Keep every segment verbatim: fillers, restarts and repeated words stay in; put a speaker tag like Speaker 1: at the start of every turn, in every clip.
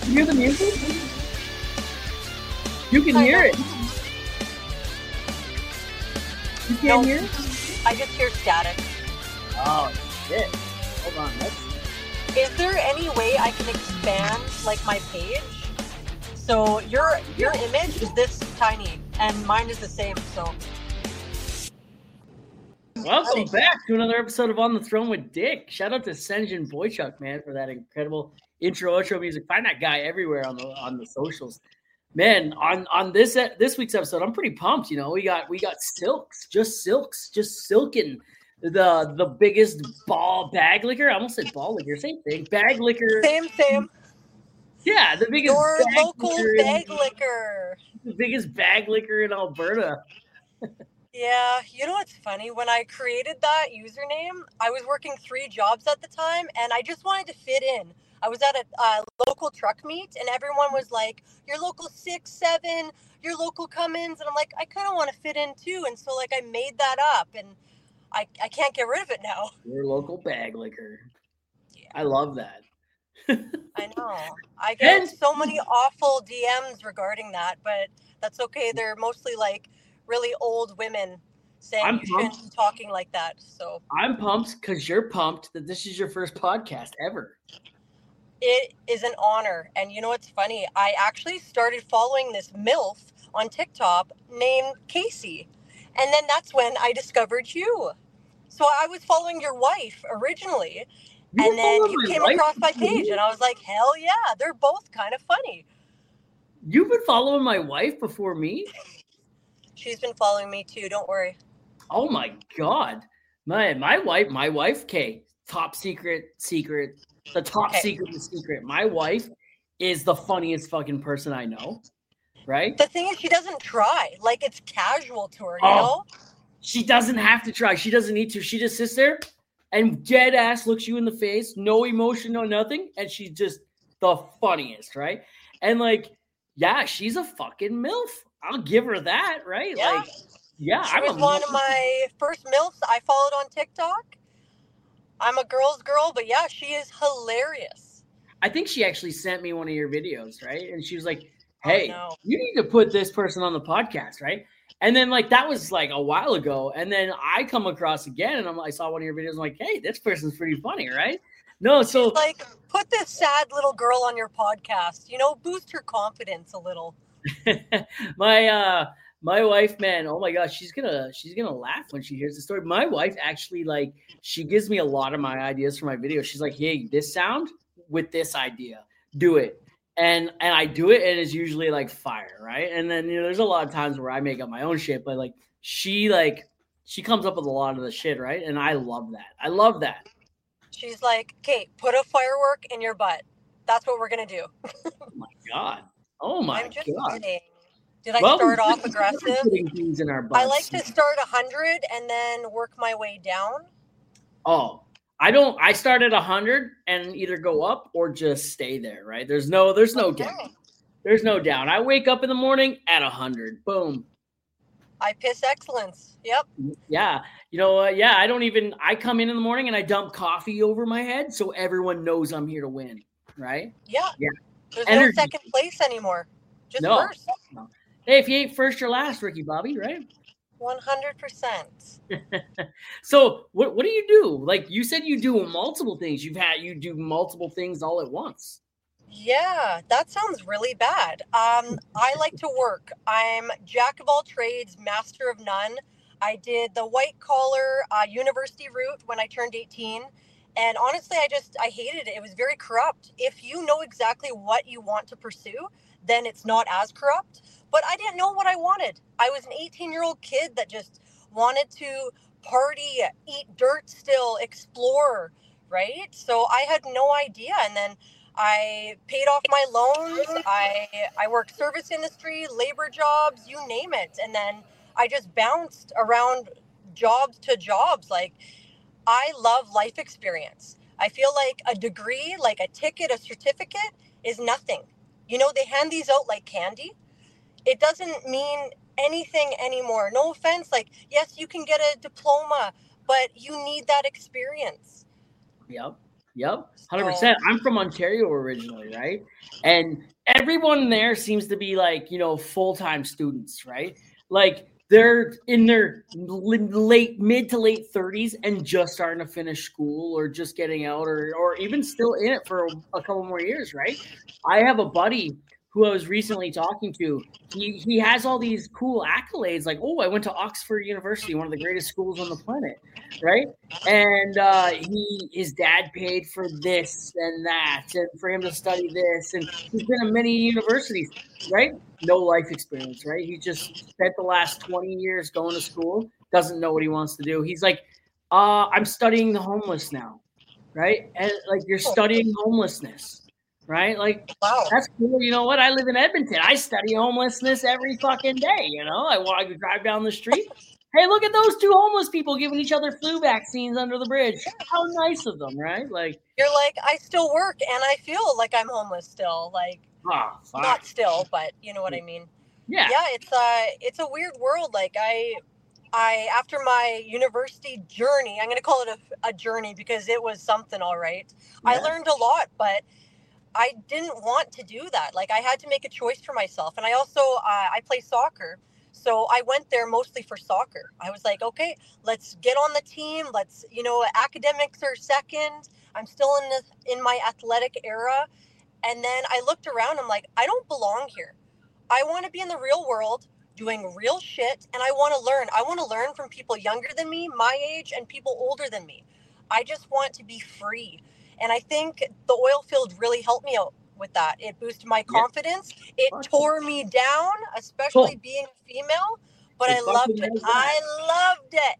Speaker 1: hear the music? You can hear it. You can't
Speaker 2: No,
Speaker 1: hear it?
Speaker 2: I just hear static.
Speaker 1: Oh, shit. Hold on. Let's...
Speaker 2: Is there any way I can expand like my page? So your your image is this tiny, and mine is the same. So
Speaker 1: welcome back to another episode of On the Throne with Dick. Shout out to Senjin Boychuk, man, for that incredible intro outro music. Find that guy everywhere on the on the socials. Man, on on this this week's episode, I'm pretty pumped. You know, we got we got Silks, just Silks, just silking the the biggest ball bag liquor. I almost said ball liquor, same thing. Bag liquor.
Speaker 2: Same, same.
Speaker 1: Yeah, the biggest
Speaker 2: Your
Speaker 1: bag
Speaker 2: local
Speaker 1: liquor
Speaker 2: bag
Speaker 1: in,
Speaker 2: liquor.
Speaker 1: the biggest bag liquor in Alberta.
Speaker 2: Yeah, you know what's funny? When I created that username, I was working three jobs at the time, and I just wanted to fit in. I was at a uh, local truck meet, and everyone was like, your local six, seven, your local Cummins. And I'm like, I kind of want to fit in too. And so, like, I made that up, and I, I can't get rid of it now.
Speaker 1: Your local bag liquor. Yeah. I love that.
Speaker 2: I know. I get and- so many awful D Ms regarding that, but that's okay. They're mostly, like, really old women saying I'm you pumped. Shouldn't be talking like that. So
Speaker 1: I'm pumped because you're pumped that this is your first podcast ever.
Speaker 2: It is an honor. And you know what's funny? I actually started following this MILF on TikTok named Casey. And then that's when I discovered you. So I was following your wife originally. You and then you came across my page and I was like, hell yeah, they're both kind of funny.
Speaker 1: You've been following my wife before me?
Speaker 2: She's been following me too, don't worry.
Speaker 1: Oh my God. My my wife, my wife, Kay, top secret, secret, the top okay. secret is secret. My wife is the funniest fucking person I know. Right?
Speaker 2: The thing is, she doesn't try. Like, it's casual to her, you
Speaker 1: oh,
Speaker 2: know?
Speaker 1: She doesn't have to try. She doesn't need to. She just sits there and dead ass looks you in the face, no emotion, no nothing, and she's just the funniest, right? And like, yeah, she's a fucking MILF. I'll give her that, right?
Speaker 2: Yeah.
Speaker 1: Like, yeah,
Speaker 2: she
Speaker 1: I'm
Speaker 2: was
Speaker 1: a
Speaker 2: one of my first MILFs I followed on TikTok. I'm a girl's girl, but yeah, she is hilarious.
Speaker 1: I think she actually sent me one of your videos, right? And she was like, hey,
Speaker 2: oh, no.
Speaker 1: you need to put this person on the podcast, right? And then, like, that was, like, a while ago. And then I come across again, and I'm, I saw one of your videos. I'm like, hey, this person's pretty funny, right? No, so.
Speaker 2: She's like, put this sad little girl on your podcast. You know, boost her confidence a little.
Speaker 1: my uh, my wife, man, oh, my gosh, she's going to she's gonna laugh when she hears the story. My wife actually, like, she gives me a lot of my ideas for my videos. She's like, hey, this sound with this idea, do it. And and I do it, and it's usually like fire, right? And then, you know, there's a lot of times where I make up my own shit, but like she like she comes up with a lot of the shit, right? And I love that. I love that.
Speaker 2: She's like, "Okay, put a firework in your butt. That's what we're gonna do."
Speaker 1: Oh my God! Oh my
Speaker 2: I'm just
Speaker 1: God!
Speaker 2: Kidding. Did I
Speaker 1: well,
Speaker 2: start off aggressive?
Speaker 1: Things in our butts.
Speaker 2: I like to start a hundred and then work my way down.
Speaker 1: Oh. I don't, I start at a hundred and either go up or just stay there, right? There's no, there's no
Speaker 2: okay.
Speaker 1: down. There's no down. I wake up in the morning at a hundred. Boom.
Speaker 2: I piss excellence. Yep.
Speaker 1: Yeah. You know, uh, yeah, I don't even, I come in in the morning and I dump coffee over my head so everyone knows I'm here to win, right?
Speaker 2: Yeah.
Speaker 1: Yeah.
Speaker 2: There's
Speaker 1: Energy.
Speaker 2: no second place anymore. Just
Speaker 1: no.
Speaker 2: first.
Speaker 1: No. Hey, if you ain't first, you're last, Ricky Bobby, right?
Speaker 2: one hundred percent.
Speaker 1: So what what do you do? Like you said, you do multiple things. You've had you do multiple things all at once.
Speaker 2: Yeah, that sounds really bad. Um, I like to work. I'm jack of all trades, master of none. I did the white collar uh, university route when I turned eighteen. And honestly, I just, I hated it. It was very corrupt. If you know exactly what you want to pursue, then it's not as corrupt. But I didn't know what I wanted. I was an eighteen-year-old kid that just wanted to party, eat dirt still, explore, right? So I had no idea. And then I paid off my loans. I I worked service industry, labor jobs, you name it. And then I just bounced around jobs to jobs. Like, I love life experience. I feel like a degree, like a ticket, a certificate is nothing. You know, they hand these out like candy. It doesn't mean anything anymore. No offense. Like, yes, you can get a diploma, but you need that experience.
Speaker 1: Yep. Yep, one hundred
Speaker 2: So,
Speaker 1: percent. I'm from Ontario originally, right? And everyone there seems to be like, you know, full-time students, right? Like they're in their late, mid to late thirties and just starting to finish school or just getting out or, or even still in it for a couple more years, right? I have a buddy who I was recently talking to. He, he has all these cool accolades like, oh, I went to Oxford University, one of the greatest schools on the planet, right? And uh, he, his dad paid for this and that, and for him to study this, and he's been in many universities, right? No life experience, right? He just spent the last twenty years going to school, doesn't know what he wants to do. He's like, uh, I'm studying the homeless now, right? And like you're studying homelessness, right? Like
Speaker 2: wow.
Speaker 1: that's cool. You know what? I live in Edmonton. I study homelessness every fucking day. You know, I walk, I drive down the street. Hey, look at those two homeless people giving each other flu vaccines under the bridge. How nice of them, right? Like
Speaker 2: you're like, I still work and I feel like I'm homeless still. Like,
Speaker 1: oh, fuck.
Speaker 2: not still, but you know what I mean?
Speaker 1: Yeah.
Speaker 2: Yeah, it's a, it's a weird world. Like I, I, after my university journey, I'm going to call it a, a journey because it was something, all right.
Speaker 1: Yeah.
Speaker 2: I learned a lot, but I didn't want to do that. Like I had to make a choice for myself. And I also, uh, I play soccer. So I went there mostly for soccer. I was like, okay, let's get on the team. Let's, you know, academics are second. I'm still in the, in my athletic era. And then I looked around. I'm like, I don't belong here. I want to be in the real world doing real shit. And I want to learn. I want to learn from people younger than me, my age, and people older than me. I just want to be free. And I think the oil field really helped me out with that. It boosted my confidence. Yeah. It tore me down, especially cool. being female, but it I loved it. I loved it.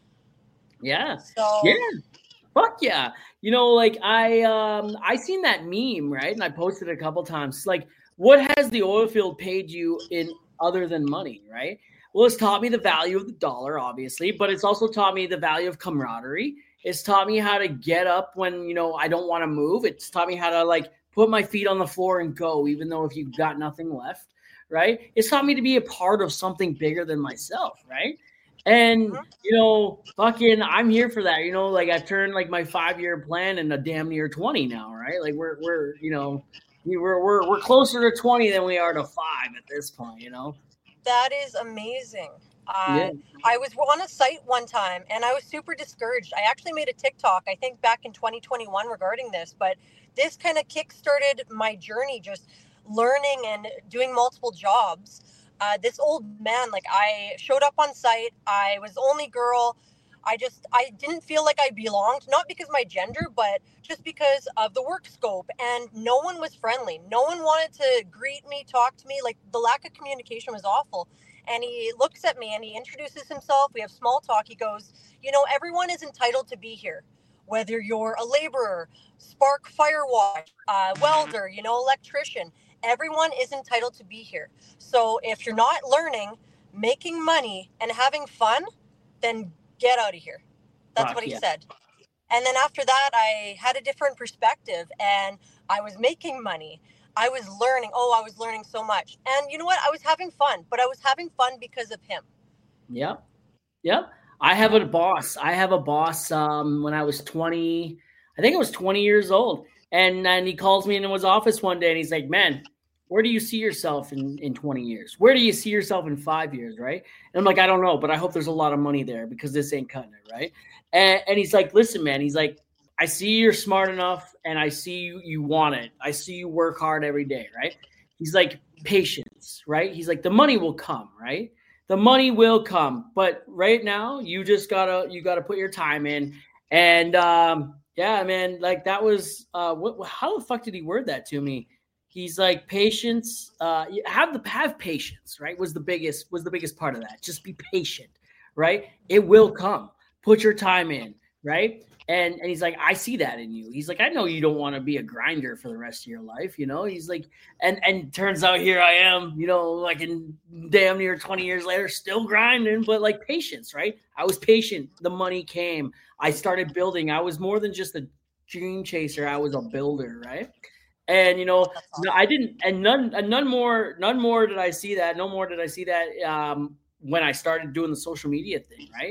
Speaker 1: Yeah.
Speaker 2: So
Speaker 1: yeah. Fuck yeah. You know, like I um I seen that meme, right? And I posted it a couple times. Like, what has the oil field paid you in other than money, right? Well, it's taught me the value of the dollar, obviously, but it's also taught me the value of camaraderie. It's taught me how to get up when, you know, I don't want to move. It's taught me how to like put my feet on the floor and go, even though if you've got nothing left, right? It's taught me to be a part of something bigger than myself, right? And, you know, fucking, I'm here for that. You know, like I've turned like my five-year plan into damn near twenty now, right? Like we're, we're, you know, we're, we're, we're closer to twenty than we are to five at this point, you know?
Speaker 2: That is amazing. Uh,
Speaker 1: yeah.
Speaker 2: I was on a site one time and I was super discouraged. I actually made a TikTok, I think back in twenty twenty-one regarding this, but this kind of kickstarted my journey, just learning and doing multiple jobs. Uh, this old man, like I showed up on site. I was the only girl. I just, I didn't feel like I belonged, not because of my gender, but just because of the work scope. And no one was friendly. No one wanted to greet me, talk to me. Like the lack of communication was awful. And he looks at me and he introduces himself. We have small talk. He goes, you know, everyone is entitled to be here. Whether you're a laborer, spark fire wash, uh, welder, you know, electrician, everyone is entitled to be here. So if you're not learning, making money and having fun, then get out of here. That's
Speaker 1: Fuck
Speaker 2: what he
Speaker 1: yeah.
Speaker 2: said. And then after that, I had a different perspective and I was making money. I was learning. Oh, I was learning so much. And you know what? I was having fun, but I was having fun because of him.
Speaker 1: Yep. Yep. I have a boss. I have a boss um, when I was twenty, I think I was twenty years old. And then he calls me into his office one day and he's like, man, where do you see yourself in, in twenty years? Where do you see yourself in five years, right? And I'm like, I don't know, but I hope there's a lot of money there because this ain't cutting it, right? And, and he's like, listen, man, he's like, I see you're smart enough and I see you, you want it. I see you work hard every day, right? He's like, patience, right? He's like, the money will come, right? The money will come. But right now, you just gotta, you gotta put your time in. And um, yeah, man, like that was, uh, what, how the fuck did he word that to me? He's like, patience, uh, have the, have patience, right? Was the biggest, was the biggest part of that. Just be patient, right? It will come. Put your time in, right? And and he's like, I see that in you. He's like, I know you don't want to be a grinder for the rest of your life, you know? He's like, and and turns out here I am, you know, like in damn near twenty years later, still grinding, but like patience, right? I was patient. The money came. I started building. I was more than just a dream chaser. I was a builder, right? And, you know, no, I didn't, and none, and none more, none more did I see that. No more did I see that um, when I started doing the social media thing, right?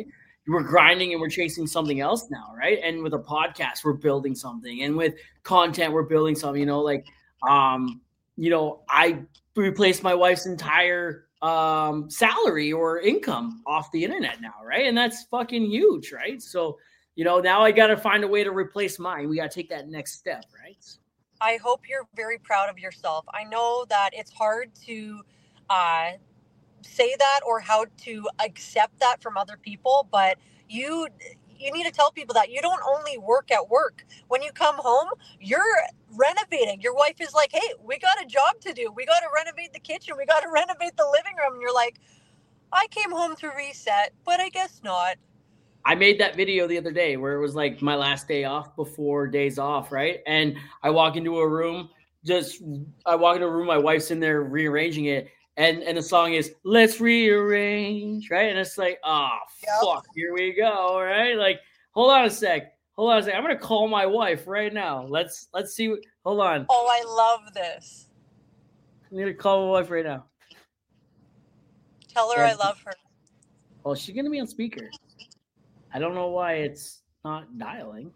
Speaker 1: we're grinding and we're chasing something else now, right? And with a podcast, we're building something, and with content, we're building something. You know, like um, you know, I replaced my wife's entire um salary or income off the internet now, right? And that's fucking huge, right? So, you know, now I got to find a way to replace mine. We got to take that next step, right?
Speaker 2: I hope you're very proud of yourself. I know that it's hard to uh, say that or how to accept that from other people, but you you need to tell people that you don't only work at work. When you come home, you're renovating. Your wife is like, hey, we got a job to do. We got to renovate the kitchen. We got to renovate the living room. And you're like, I came home to reset, but I guess not.
Speaker 1: I made that video the other day where it was like my last day off before days off, right? And I walk into a room, just I walk into a room, my wife's in there rearranging it, and and the song is "Let's Rearrange," right? And it's like, oh yep. fuck, here we go, right? Like, hold on a sec, hold on a sec. I'm gonna call my wife right now. Let's let's see. What, hold on.
Speaker 2: Oh, I love this.
Speaker 1: I'm gonna call my wife right now.
Speaker 2: Tell her yeah. I love her.
Speaker 1: Well, she's gonna be on speaker. I don't know why it's not dialing.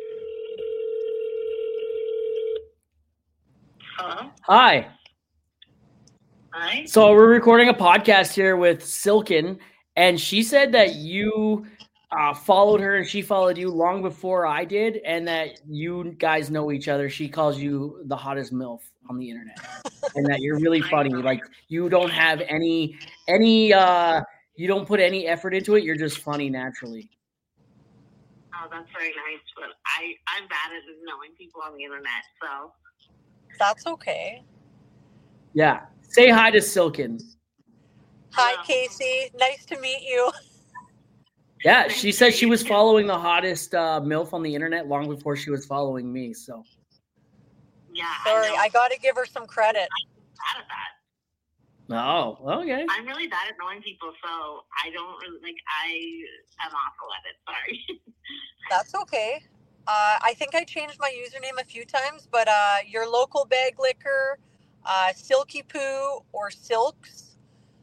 Speaker 3: Hello?
Speaker 1: Hi.
Speaker 3: Hi.
Speaker 1: So we're recording a podcast here with Silken, and she said that you uh, followed her and she followed you long before I did, and that you guys know each other. She calls you the hottest MILF on the internet, and that you're really funny. Like, you don't have any, any, uh, you don't put any effort into it. You're just funny naturally.
Speaker 3: Oh, that's very nice, but I, I'm bad at knowing people on the internet, so.
Speaker 2: That's okay.
Speaker 1: Yeah. Say hi to Silken.
Speaker 2: Hi, Hello. Casey. Nice to meet you.
Speaker 1: Yeah, she said she was following the hottest uh, MILF on the internet long before she was following me, so.
Speaker 3: Yeah.
Speaker 2: Sorry, I, I got to give her some credit.
Speaker 3: I'm bad at that.
Speaker 1: Oh, okay.
Speaker 3: I'm really bad at knowing people, so I don't really, like, I am awful at it. Sorry.
Speaker 2: That's okay. Uh, I think I changed my username a few times, but uh, your local bag liquor, uh, Silky Poo, or Silks.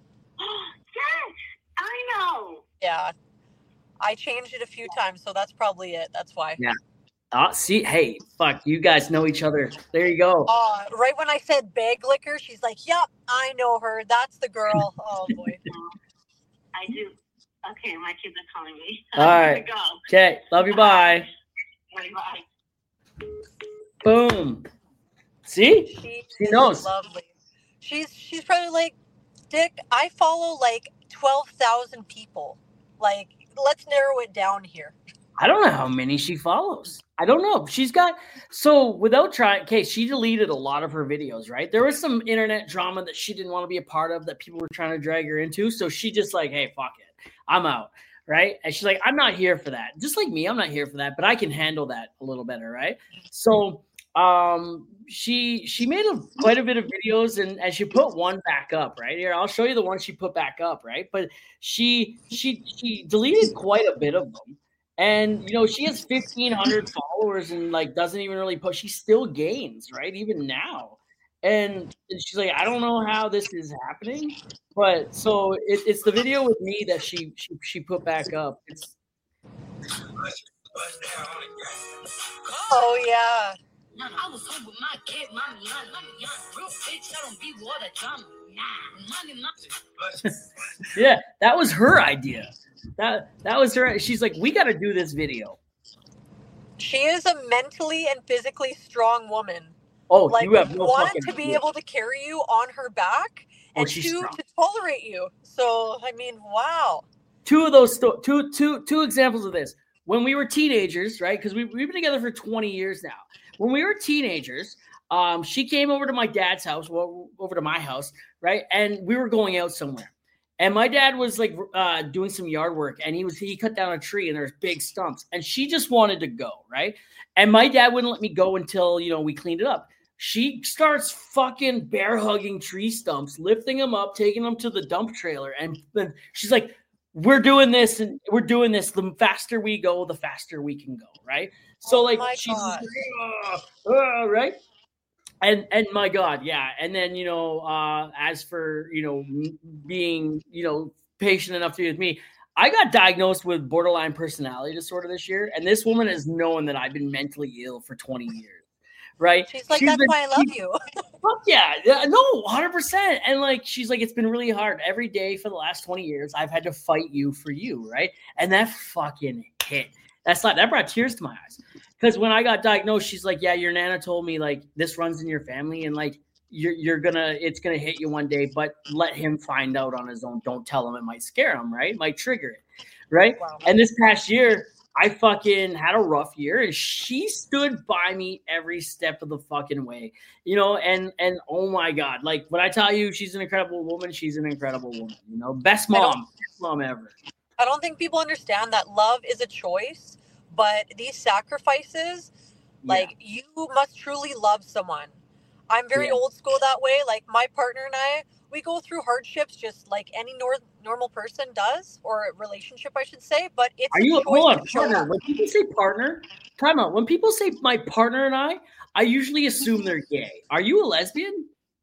Speaker 3: Yes, I know.
Speaker 2: Yeah. I changed it a few times, so that's probably it. That's why.
Speaker 1: Yeah. Uh, see, hey, fuck, you guys know each other. There you go.
Speaker 2: Uh, right when I said bag liquor, she's like, yep, I know her. That's the girl. Oh, boy.
Speaker 3: I do. Okay, my kids are calling me.
Speaker 1: All right.
Speaker 3: Go.
Speaker 1: Okay, love you, bye.
Speaker 3: Bye. Bye.
Speaker 1: Boom. See?
Speaker 2: She,
Speaker 1: she knows.
Speaker 2: Lovely. She's, she's probably like, Dick, I follow like twelve thousand people. Like, let's narrow it down here.
Speaker 1: I don't know how many she follows. I don't know. She's got, so without trying, okay, she deleted a lot of her videos, right? There was some internet drama that she didn't want to be a part of that people were trying to drag her into. So she just like, hey, fuck it. I'm out, right? And she's like, I'm not here for that. Just like me, I'm not here for that, but I can handle that a little better, right? So um, she she made a, quite a bit of videos, and, and she put one back up, right? Here, I'll show you the one she put back up, right? But she she she deleted quite a bit of them. And, you know, she has fifteen hundred followers and, like, doesn't even really post. She still gains, right, even now. And she's like, I don't know how this is happening. But so it, it's the video with me that she, she she put back up. It's
Speaker 2: Oh, yeah.
Speaker 4: I was home with my kid, mommy, young, young, real bitch. I don't be water drama. Nah, money, money.
Speaker 1: Yeah, that was her idea. That that was her. She's like, we got to do this video.
Speaker 2: She is a mentally and physically strong woman.
Speaker 1: Oh,
Speaker 2: like,
Speaker 1: you have no
Speaker 2: one,
Speaker 1: fucking
Speaker 2: to be
Speaker 1: idea.
Speaker 2: able to carry you on her back,
Speaker 1: Oh,
Speaker 2: and
Speaker 1: she's
Speaker 2: two,
Speaker 1: strong.
Speaker 2: to tolerate you. So, I mean, wow.
Speaker 1: Two of those, sto- two, two, two examples of this. When we were teenagers, right? Because we, we've been together for twenty years now. When we were teenagers, um, she came over to my dad's house, well, over to my house, right? And we were going out somewhere. And my dad was like uh, doing some yard work, and he was he cut down a tree, and there's big stumps, and she just wanted to go, right? And my dad wouldn't let me go until, you know, we cleaned it up. She starts fucking bear hugging tree stumps, lifting them up, taking them to the dump trailer, and then she's like, "We're doing this, and we're doing this. The faster we go, the faster we can go, right?" So,
Speaker 2: Oh
Speaker 1: like,
Speaker 2: my
Speaker 1: she's
Speaker 2: God.
Speaker 1: like, "Uh, uh," right? And and my God, yeah. And then, you know, uh, as for, you know, m- being, you know, patient enough to be with me, I got diagnosed with borderline personality disorder this year, and this woman has known that I've been mentally ill for twenty years, right?
Speaker 2: She's like,
Speaker 1: She's
Speaker 2: that's
Speaker 1: been,
Speaker 2: why I love you.
Speaker 1: Fuck yeah. yeah. No, one hundred percent. And like, she's like, it's been really hard. Every day for the last twenty years, I've had to fight you for you, right? And that fucking hit. That's not, that brought tears to my eyes. Because when I got diagnosed, she's like, yeah, your Nana told me like this runs in your family and like you're you're gonna it's gonna hit you one day, but let him find out on his own. Don't tell him, it might scare him, right? It might trigger it. Right. Wow. And this past year, I fucking had a rough year and she stood by me every step of the fucking way, you know, and, and oh my God, like when I tell you she's an incredible woman, she's an incredible woman, you know, best mom, best mom ever.
Speaker 2: I don't think people understand that love is a choice, but these sacrifices, like yeah. you must truly love someone. I'm very yeah. old school that way. Like my partner and I, we go through hardships just like any nor- normal person does, or a relationship, I should say. But it's
Speaker 1: are you hold on, partner? When people say partner, time out. When people say my partner and I, I usually assume they're gay. Are you a lesbian?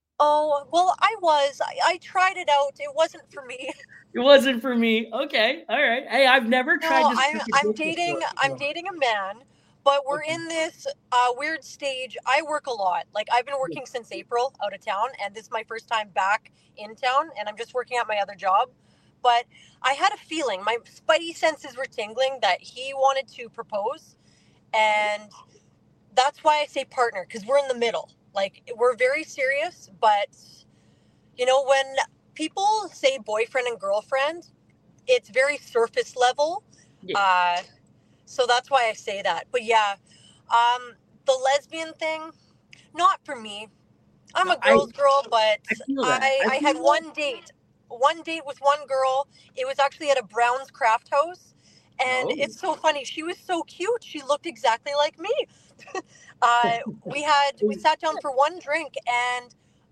Speaker 2: Oh well, I was. I, I tried it out. It wasn't for me.
Speaker 1: It wasn't for me. Okay, all right. Hey, I've never tried.
Speaker 2: No,
Speaker 1: to
Speaker 2: I'm, I'm dating. I'm dating a man. But we're okay. in this uh, weird stage. I work a lot. Like I've been working since April out of town, and this is my first time back in town, and I'm just working at my other job. But I had a feeling, my spidey senses were tingling that he wanted to propose, and that's why I say partner, because we're in the middle. Like we're very serious, but you know, when people say boyfriend and girlfriend, it's very surface level. Yeah. Uh, So that's why I say that. But yeah, um, the lesbian thing, not for me. I'm a girl's I, girl, but I, I, I, I had that. one date. One date with one girl. It was actually at a Brown's Craft House. And oh. it's so funny. She was so cute. She looked exactly like me. uh, we had we sat down for one drink, and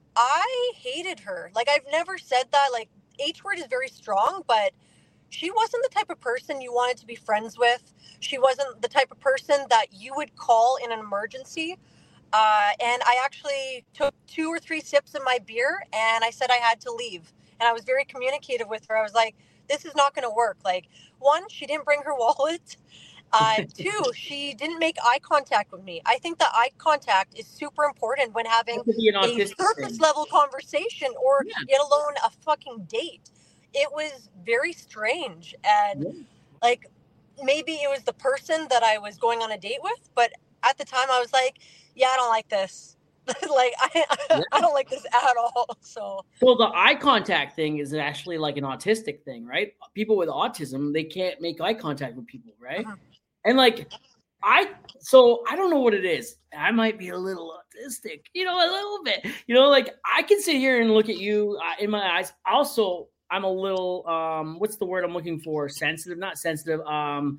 Speaker 2: I hated her. Like, I've never said that. Like, H word is very strong, but she wasn't the type of person you wanted to be friends with. She wasn't the type of person that you would call in an emergency. Uh, and I actually took two or three sips of my beer, and I said I had to leave. And I was very communicative with her. I was like, this is not going to work. Like, one, she didn't bring her wallet. Uh, two, she didn't make eye contact with me. I think that eye contact is super important when having a surface level conversation, or yeah. yet alone a fucking date. It was very strange. And yeah. like, maybe it was the person that I was going on a date with, but at the time I was like, yeah, I don't like this. like, I, yeah. I don't like this at all. So,
Speaker 1: well, the eye contact thing is actually like an autistic thing, right? People with autism, they can't make eye contact with people, right? Uh-huh. And like, I, so I don't know what it is. I might be a little autistic, you know, a little bit, you know, like I can sit here and look at you uh, in my eyes. Also, I'm a little, um, what's the word I'm looking for? Sensitive, not sensitive. Um,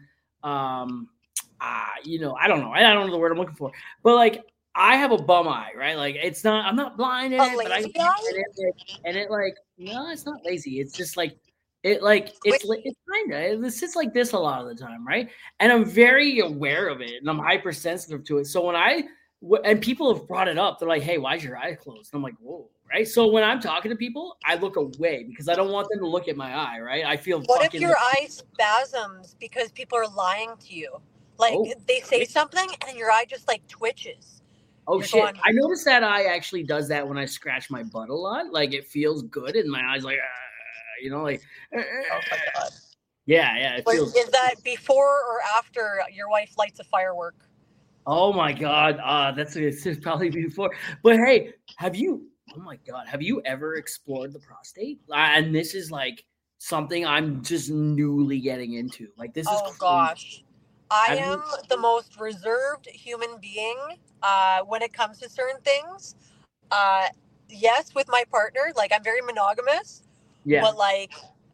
Speaker 1: um, uh, you know, I don't know. I don't know the word I'm looking for, but like, I have a bum eye, right? Like it's not, I'm not blind in it, but I, and it, and it like, no, it's not lazy. It's just like, it like, it's, it's kind of, it sits like this a lot of the time. Right. And I'm very aware of it and I'm hypersensitive to it. So when I, and people have brought it up, they're like, hey, why's your eye closed? And I'm like, whoa. Right. So when I'm talking to people, I look away because I don't want them to look at my eye. Right. I feel.
Speaker 2: What if your eye spasms because people are lying to you? Like oh, they say right. something and your eye just like twitches.
Speaker 1: Oh, You're shit. Going, I noticed that eye actually does that when I scratch my butt a lot. Like it feels good and my eye's like, uh, you know, like. Uh, oh my God. Yeah. Yeah. It
Speaker 2: but
Speaker 1: feels
Speaker 2: is that before or after your wife lights a firework?
Speaker 1: Oh my God. Uh, that's it's probably before. But hey, have you. Oh my God. Have you ever explored the prostate? Uh, and this is like something I'm just newly getting into. Like this is
Speaker 2: Oh crazy. Gosh. I have am you- the most reserved human being uh, when it comes to certain things. Uh, yes, with my partner, like I'm very monogamous. Yeah. But like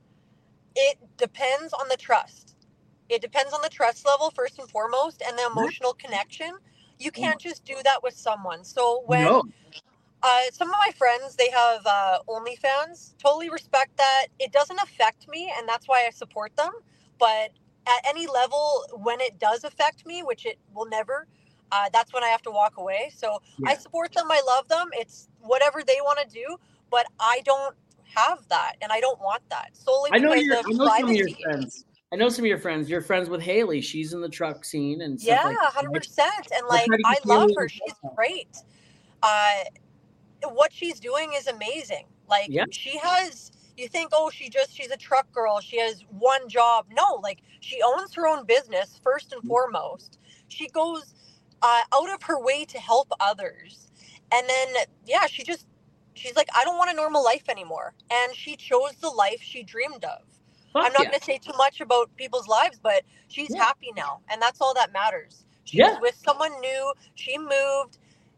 Speaker 2: it depends on the trust. It depends on the trust level first and foremost, and the emotional connection. You can't just do that with someone. So when no. Uh, some of my friends, they have uh, OnlyFans. Totally respect that. It doesn't affect me, and that's why I support them. But at any level, when it does affect me, which it will never, uh, that's when I have to walk away. So yeah. I support them. I love them. It's whatever they want to do. But I don't have that, and I don't want that solely
Speaker 1: I know
Speaker 2: because
Speaker 1: you're.
Speaker 2: of
Speaker 1: I know some of your
Speaker 2: privacy.
Speaker 1: friends. I know some of your friends. You're friends with Haley. She's in the truck scene and stuff
Speaker 2: Yeah,
Speaker 1: like
Speaker 2: one hundred percent. And
Speaker 1: I'll
Speaker 2: like,
Speaker 1: try to
Speaker 2: I
Speaker 1: get
Speaker 2: love
Speaker 1: Haley on
Speaker 2: her.
Speaker 1: the
Speaker 2: She's
Speaker 1: podcast.
Speaker 2: great. Uh, what she's doing is amazing. Like,
Speaker 1: Yeah.
Speaker 2: she has, you think, oh, she just, she's a truck girl. She has one job. No, like, she owns her own business, first and foremost. She goes uh, out of her way to help others. And then, yeah, she just, she's like, I don't want a normal life anymore. And she chose the life she dreamed of.
Speaker 1: Fuck
Speaker 2: I'm not
Speaker 1: yeah.
Speaker 2: going to say too much about people's lives, but she's
Speaker 1: Yeah.
Speaker 2: happy now. And that's all that matters. She's
Speaker 1: Yeah.
Speaker 2: with someone new. She moved.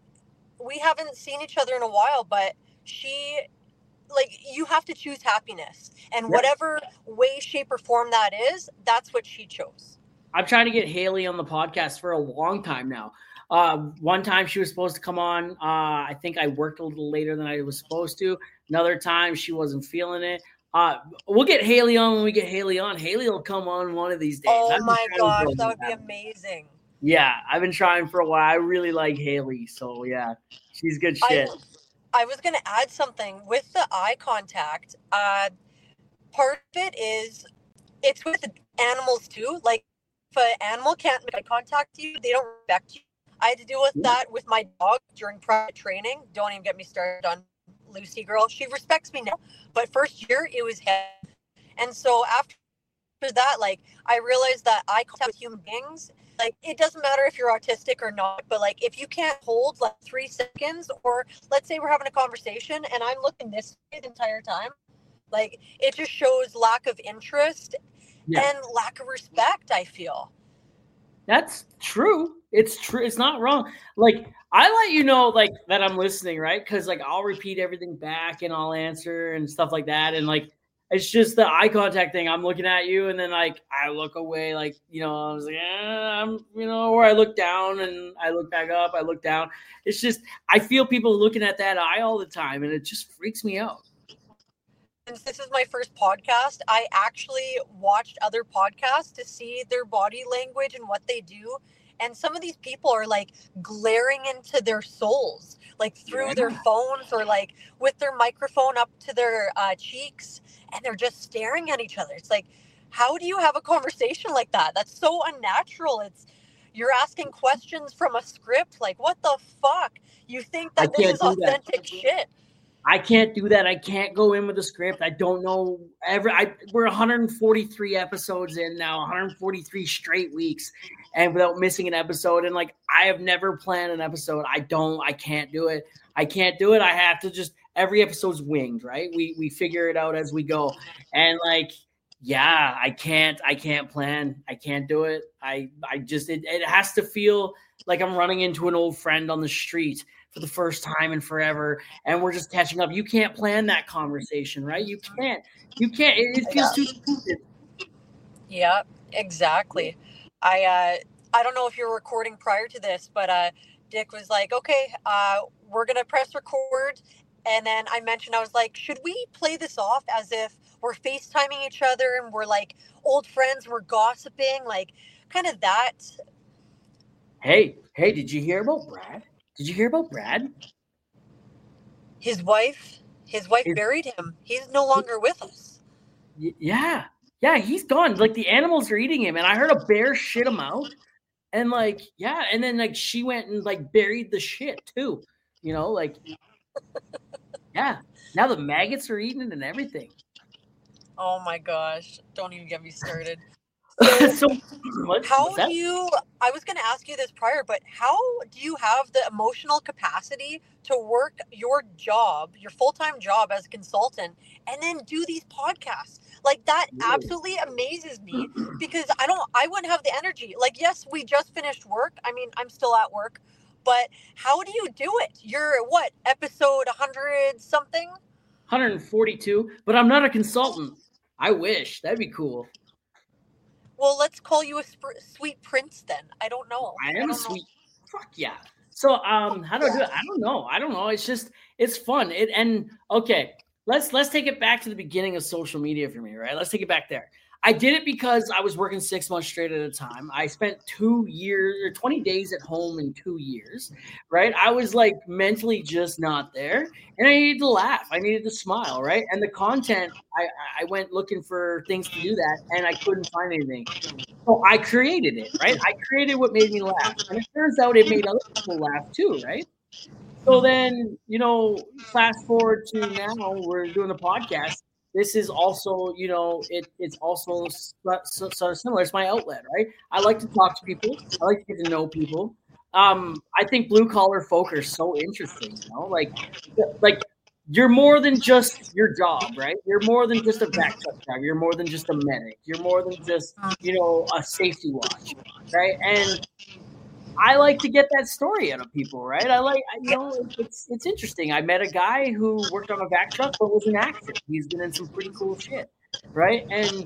Speaker 2: We haven't seen each other in a while, but she, like, you have to choose happiness. And
Speaker 1: Yeah.
Speaker 2: whatever way, shape, or form that is, that's what she chose.
Speaker 1: I'm trying to get Haley on the podcast for a long time now. Uh, one time she was supposed to come on. Uh, I think I worked a little later than I was supposed to. Another time she wasn't feeling it. Uh, we'll get Haley on when we get Haley on. Haley will come on one of these days.
Speaker 2: Oh
Speaker 1: I've been
Speaker 2: my
Speaker 1: trying to
Speaker 2: gosh,
Speaker 1: build
Speaker 2: that would be
Speaker 1: that.
Speaker 2: amazing.
Speaker 1: Yeah, I've been trying for a while. I really like Haley. So, yeah, she's good shit.
Speaker 2: I, I was going to add something with the eye contact. Uh, part of it is it's with animals too. Like, if an animal can't make eye contact with you, they don't respect you. I had to deal with
Speaker 1: Yeah.
Speaker 2: that with my dog during private training. Don't even get me started on Lucy girl. She respects me now, but first year it was him. And so after that, like, I realized that eye contact with human beings, like, it doesn't matter if you're autistic or not, but like, if you can't hold like three seconds, or let's say we're having a conversation and I'm looking this way the entire time, like, it just shows lack of interest
Speaker 1: Yeah.
Speaker 2: and lack of respect, I feel.
Speaker 1: That's true. It's true. It's not wrong. Like, I let you know, like, that I'm listening, right? Because, like, I'll repeat everything back and I'll answer and stuff like that. And, like, it's just the eye contact thing. I'm looking at you and then, like, I look away, like, you know, I was like, eh, I'm, you know, or I look down and I look back up, I look down. It's just, I feel people looking at that eye all the time and it just freaks me out.
Speaker 2: Since this is my first podcast, I actually watched other podcasts to see their body language and what they do. And some of these people are like glaring into their souls, like through
Speaker 1: Yeah.
Speaker 2: their phones or like with their microphone up to their uh, cheeks, and they're just staring at each other. It's like, how do you have a conversation like that? That's so unnatural. It's, you're asking questions from a script. Like, what the fuck? You think
Speaker 1: I
Speaker 2: that this
Speaker 1: can't
Speaker 2: is
Speaker 1: do that.
Speaker 2: authentic shit?
Speaker 1: I can't do that. I can't go in with a script. I don't know. Every I we're one hundred forty-three episodes in now, one hundred forty-three straight weeks, and without missing an episode. And like, I have never planned an episode. I don't. I can't do it. I can't do it. I have to just every episode's winged, right? We we figure it out as we go. And like, yeah, I can't. I can't plan. I can't do it. I I just it, it has to feel like I'm running into an old friend on the street for the first time in forever, and we're just catching up. You can't plan that conversation, right? You can't. You can't. It, it feels too stupid.
Speaker 2: Yeah, exactly. I uh, I don't know if you're recording prior to this, but uh, Dick was like, okay, uh, we're going to press record. And then I mentioned, I was like, should we play this off as if we're FaceTiming each other and we're like old friends, we're gossiping, like kind of that.
Speaker 1: Hey, hey, did you hear about Brad? Did you hear about Brad?
Speaker 2: His wife, his wife
Speaker 1: His-
Speaker 2: buried him. He's no longer with us.
Speaker 1: Y- yeah. Yeah, he's gone. Like, the animals are eating him. And I heard a bear shit him out. And like, yeah. And then like she went and like buried the shit too. You know, like, yeah. Now the maggots are eating it and everything.
Speaker 2: Oh my gosh. Don't even get me started.
Speaker 1: so what,
Speaker 2: How
Speaker 1: what's that?
Speaker 2: do you, I was going to ask you this prior, but how do you have the emotional capacity to work your job, your full-time job as a consultant, and then do these podcasts? Like, that
Speaker 1: Really?
Speaker 2: absolutely amazes me, because I don't, I wouldn't have the energy. Like, yes, we just finished work. I mean, I'm still at work, but how do you do it? You're what, episode one hundred something?
Speaker 1: one hundred forty-two, but I'm not a consultant. I wish. That'd be cool.
Speaker 2: Well, let's call you a sp- sweet prince then. I don't know.
Speaker 1: I am a
Speaker 2: don't know.
Speaker 1: sweet. Fuck yeah. So um, how do I do it? I don't know. I don't know. It's just it's fun. It and okay. Let's let's take it back to the beginning of social media for me, right? Let's take it back there. I did it because I was working six months straight at a time. I spent two years or twenty days at home in two years, right? I was like mentally just not there, and I needed to laugh. I needed to smile, right? And the content, I, I went looking for things to do that, and I couldn't find anything. So I created it, right? I created what made me laugh, and it turns out it made other people laugh too, right? So then, you know, fast forward to now, we're doing the podcast. This is also, you know, it, it's also sort of similar. It's my outlet, right? I like to talk to people. I like to get to know people. Um, I think blue collar folk are so interesting, you know, like, like you're more than just your job, right? You're more than just a back truck driver. You're more than just a medic. You're more than just, you know, a safety watch, right? And I like to get that story out of people, right? I like, you know, it's it's interesting. I met a guy who worked on a vac truck but was an actor. He's been in some pretty cool shit, right? And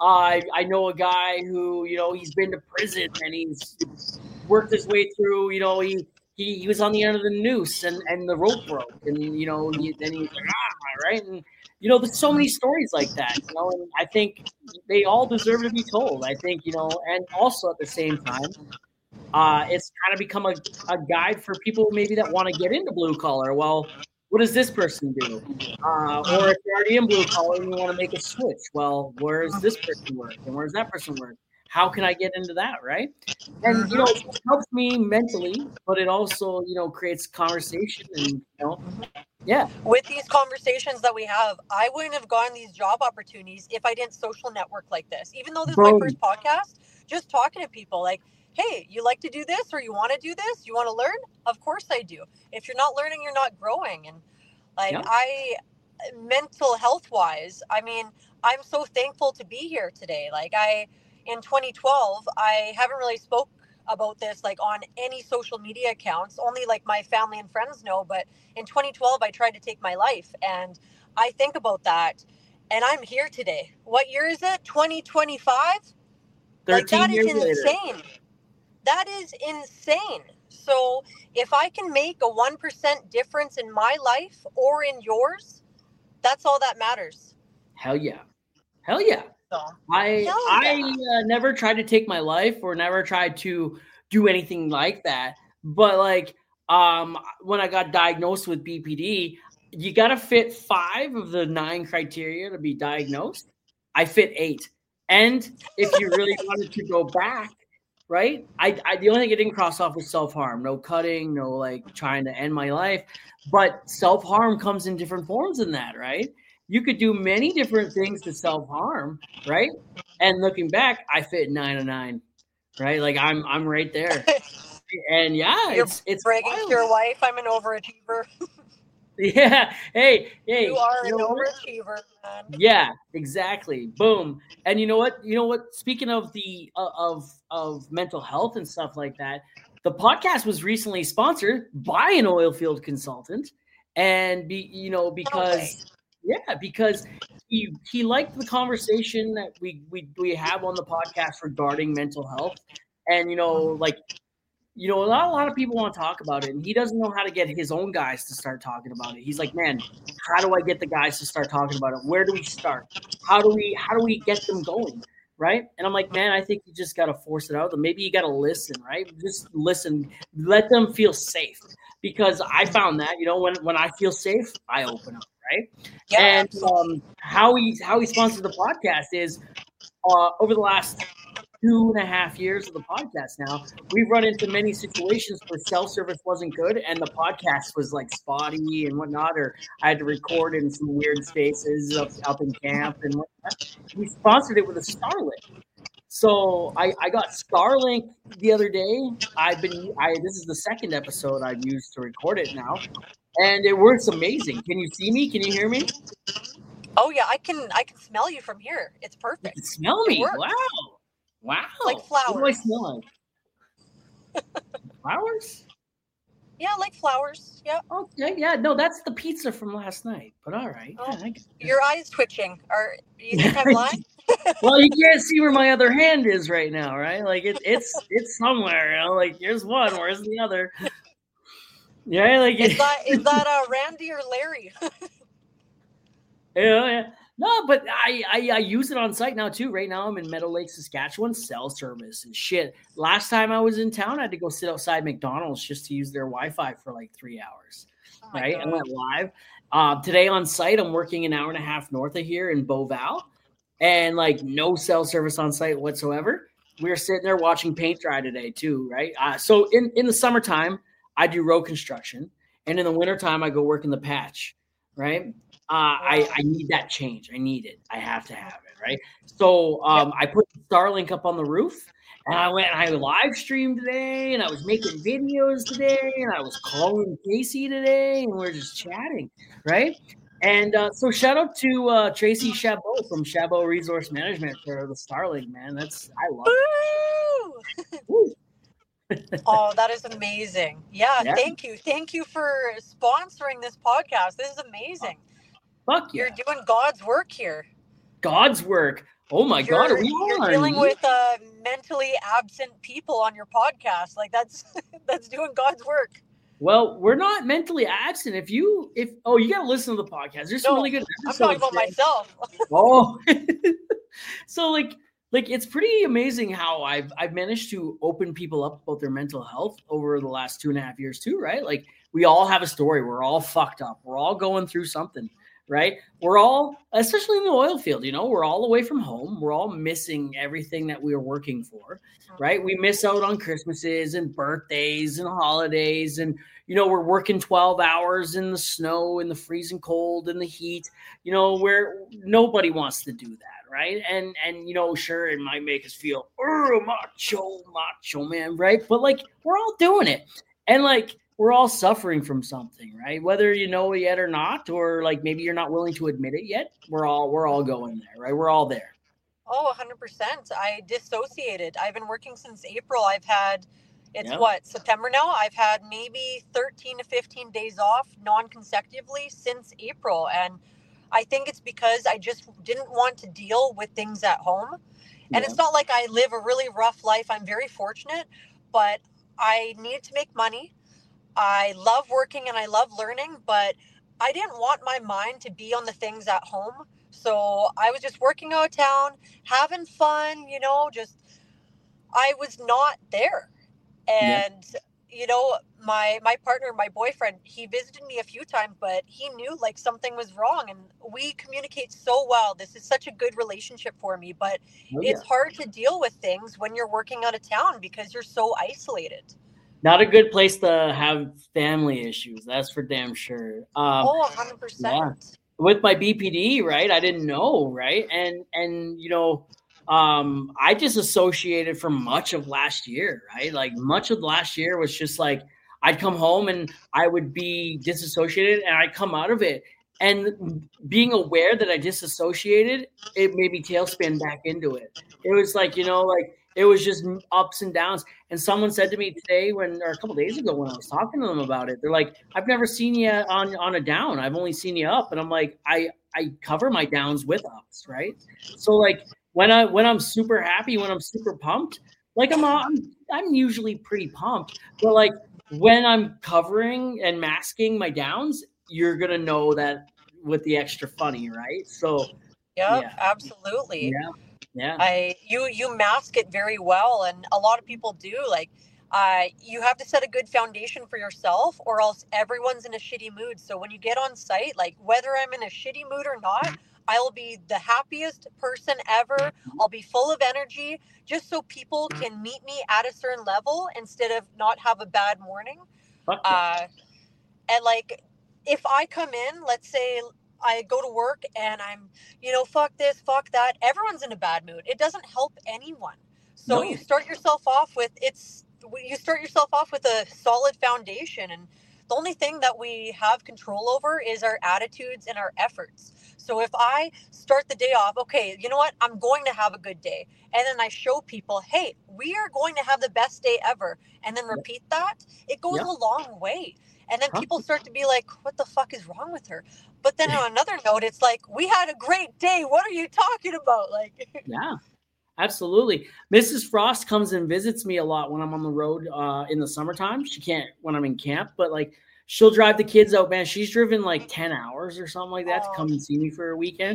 Speaker 1: I I know a guy who, you know, he's been to prison and he's worked his way through. You know, he he, he was on the end of the noose and, and the rope broke, and you know, he, then he's like, ah, right? And you know, there's so many stories like that. You know, and I think they all deserve to be told. I think, you know, and also at the same time. Uh, it's kind of become a, a guide for people maybe that want to get into blue collar. Well, what does this person do? Uh, or if you're already in blue collar and you want to make a switch, well, where does this person work and where does that person work? How can I get into that, right? And, you know, it helps me mentally, but it also, you know, creates conversation and, you know, yeah.
Speaker 2: With these conversations that we have, I wouldn't have gotten these job opportunities if I didn't social network like this. Even though this is my first podcast, just talking to people like, hey, you like to do this or you want to do this? You want to learn? Of course I do. If you're not learning, you're not growing. And like yeah. I, mental health wise, I mean, I'm so thankful to be here today. Like I, in twenty twelve, I haven't really spoke about this like on any social media accounts, only like my family and friends know. But in twenty twelve, I tried to take my life, and I think about that and I'm here today. What year is it? twenty twenty-five? Like that is insane. Later. That is insane. So if I can make a one percent difference in my life or in yours, that's all that matters.
Speaker 1: Hell yeah. Hell yeah. So, I Hell I yeah. uh, never tried to take my life or never tried to do anything like that. But like um, when I got diagnosed with B P D, you got to fit five of the nine criteria to be diagnosed. I fit eight. And if you really wanted to go back, right? I, I the only thing I didn't cross off was self-harm. No cutting, no like trying to end my life. But self-harm comes in different forms than that, right? You could do many different things to self-harm, right? And looking back, I fit nine of nine, right? Like I'm I'm right there. And yeah,
Speaker 2: You're
Speaker 1: it's it's
Speaker 2: bragging to your wife, I'm an overachiever.
Speaker 1: Yeah. Hey, hey.
Speaker 2: You are
Speaker 1: you
Speaker 2: an
Speaker 1: know
Speaker 2: overachiever, man.
Speaker 1: Yeah, exactly. Boom. And you know what? You know what? Speaking of the uh, of of mental health and stuff like that, the podcast was recently sponsored by an oil field consultant, and be you know because okay. yeah, because he he liked the conversation that we we we have on the podcast regarding mental health, and you know like. You know, not a lot of people want to talk about it, and he doesn't know how to get his own guys to start talking about it. He's like, man, how do I get the guys to start talking about it? Where do we start? How do we how do we get them going? Right? And I'm like, man, I think you just got to force it out. Maybe you got to listen, right? Just listen. Let them feel safe. Because I found that, you know, when, when I feel safe, I open up, right? Yeah, and um, how he how he sponsored the podcast is uh, over the last two and a half years of the podcast now, we've run into many situations where cell service wasn't good and the podcast was like spotty and whatnot, or I had to record in some weird spaces up, up in camp and whatnot. We sponsored it with a Starlink. So I, I got Starlink the other day. I've been I this is the second episode I've used to record it now. And it works amazing. Can you see me? Can you hear me?
Speaker 2: Oh yeah, I can I can smell you from here. It's perfect.
Speaker 1: You can smell me. Wow. Wow.
Speaker 2: Like flowers.
Speaker 1: What do I smell like? Flowers?
Speaker 2: Yeah, like flowers. Yeah.
Speaker 1: Okay. Yeah. No, that's the pizza from last night. But all right.
Speaker 2: Oh,
Speaker 1: yeah,
Speaker 2: your eyes twitching. Are you think I'm lying?
Speaker 1: Well, you can't see where my other hand is right now, right? Like it, it's it's somewhere. You know, like here's one. Where's the other? Yeah. Like
Speaker 2: is that is that uh, Randy or Larry?
Speaker 1: Yeah. Yeah. No, but I, I I use it on site now too. Right now I'm in Meadow Lake, Saskatchewan, cell service and shit. Last time I was in town, I had to go sit outside McDonald's just to use their Wi-Fi for like three hours.
Speaker 2: Oh,
Speaker 1: right?
Speaker 2: God.
Speaker 1: I went live. Uh, today on site, I'm working an hour and a half north of here in Beauval, and like no cell service on site whatsoever. We were sitting there watching paint dry today too, right? Uh, so in, in the summertime, I do road construction, and in the wintertime, I go work in the patch, right? Uh, I, I need that change. I need it. I have to have it, right? So um, I put Starlink up on the roof, and I went and I live streamed today, and I was making videos today, and I was calling Casey today, and we we're just chatting, right? And uh, so shout out to uh, Tracy Chabot from Chabot Resource Management for the Starlink, man. That's I love it. Woo!
Speaker 2: Oh, that is amazing. Yeah,
Speaker 1: Yeah.
Speaker 2: thank you. Thank you for sponsoring this podcast. This is amazing.
Speaker 1: Fuck yeah.
Speaker 2: You're doing God's work here.
Speaker 1: God's work. Oh my
Speaker 2: you're,
Speaker 1: God, are we
Speaker 2: You're
Speaker 1: on?
Speaker 2: dealing with uh, mentally absent people on your podcast. Like that's that's doing God's work.
Speaker 1: Well, we're not mentally absent. If you, if oh, you got to listen to the podcast. There's some
Speaker 2: No,
Speaker 1: really good
Speaker 2: I'm
Speaker 1: episodes.
Speaker 2: talking about myself.
Speaker 1: Oh, so like, like it's pretty amazing how I've I've managed to open people up about their mental health over the last two and a half years too, right? Like we all have a story. We're all fucked up. We're all going through something, right? We're all, especially in the oil field, you know, we're all away from home. We're all missing everything that we are working for, right? We miss out on Christmases and birthdays and holidays, and you know, we're working twelve hours in the snow, in the freezing cold, in the heat, you know, where nobody wants to do that, right? And, and you know, sure, it might make us feel, oh, macho, macho man, right? But like, we're all doing it. And like, we're all suffering from something, right? Whether you know it yet or not, or like maybe you're not willing to admit it yet, we're all, we're all going there, right? We're all there.
Speaker 2: Oh, one hundred percent. I dissociated. I've been working since April. I've had, it's
Speaker 1: Yeah.
Speaker 2: what, September now? I've had maybe thirteen to fifteen days off non-consecutively since April. And I think it's because I just didn't want to deal with things at home. And
Speaker 1: Yeah.
Speaker 2: it's not like I live a really rough life. I'm very fortunate, but I needed to make money. I love working and I love learning, but I didn't want my mind to be on the things at home. So I was just working out of town, having fun, you know, just, I was not there. And, yeah. you know, my, my partner, my boyfriend, he visited me a few times, but he knew like something was wrong, and we communicate so well. This is such a good relationship for me, but
Speaker 1: Oh, yeah.
Speaker 2: it's hard to deal with things when you're working out of town because you're so isolated.
Speaker 1: Not a good place to have family issues. That's for damn sure. Um,
Speaker 2: oh, one hundred percent.
Speaker 1: Yeah. With my B P D, right? I didn't know, right? And, and, you know, um, I disassociated from much of last year, right? Like much of last year was just like, I'd come home and I would be disassociated, and I'd come out of it. And being aware that I disassociated, it made me tailspin back into it. It was like, you know, like, it was just ups and downs. And someone said to me today, when or a couple of days ago when I was talking to them about it, they're like, I've never seen you on, on a down. I've only seen you up. And I'm like, I, I cover my downs with ups, right? So like when I when I'm super happy, when I'm super pumped, like I'm I'm, I'm usually pretty pumped. But like when I'm covering and masking my downs, you're gonna know that with the extra funny, right? So
Speaker 2: yep,
Speaker 1: yeah,
Speaker 2: absolutely.
Speaker 1: Yeah. Yeah.
Speaker 2: I you you mask it very well, and a lot of people do. Like uh you have to set a good foundation for yourself, or else everyone's in a shitty mood. So when you get on site, like whether I'm in a shitty mood or not, I'll be the happiest person ever. I'll be full of energy, just so people can meet me at a certain level instead of not have a bad morning.
Speaker 1: Fuck yeah.
Speaker 2: Uh and like if I come in, let's say I go to work and I'm, you know, fuck this, fuck that. Everyone's in a bad mood. It doesn't help anyone. So
Speaker 1: No.
Speaker 2: you start yourself off with it's, you start yourself off with a solid foundation. And the only thing that we have control over is our attitudes and our efforts. So if I start the day off, okay, you know what? I'm going to have a good day. And then I show people, hey, we are going to have the best day ever. And then repeat that. It goes
Speaker 1: Yeah.
Speaker 2: a long way. And then
Speaker 1: Huh?
Speaker 2: people start to be like, what the fuck is wrong with her? But then on another note, it's like, we had a great day. What are you talking about? Like,
Speaker 1: Yeah, absolutely. Missus Frost comes and visits me a lot when I'm on the road uh, in the summertime. She can't when I'm in camp, but like she'll drive the kids out, man. She's driven like ten hours or something like that to come and see me for a weekend.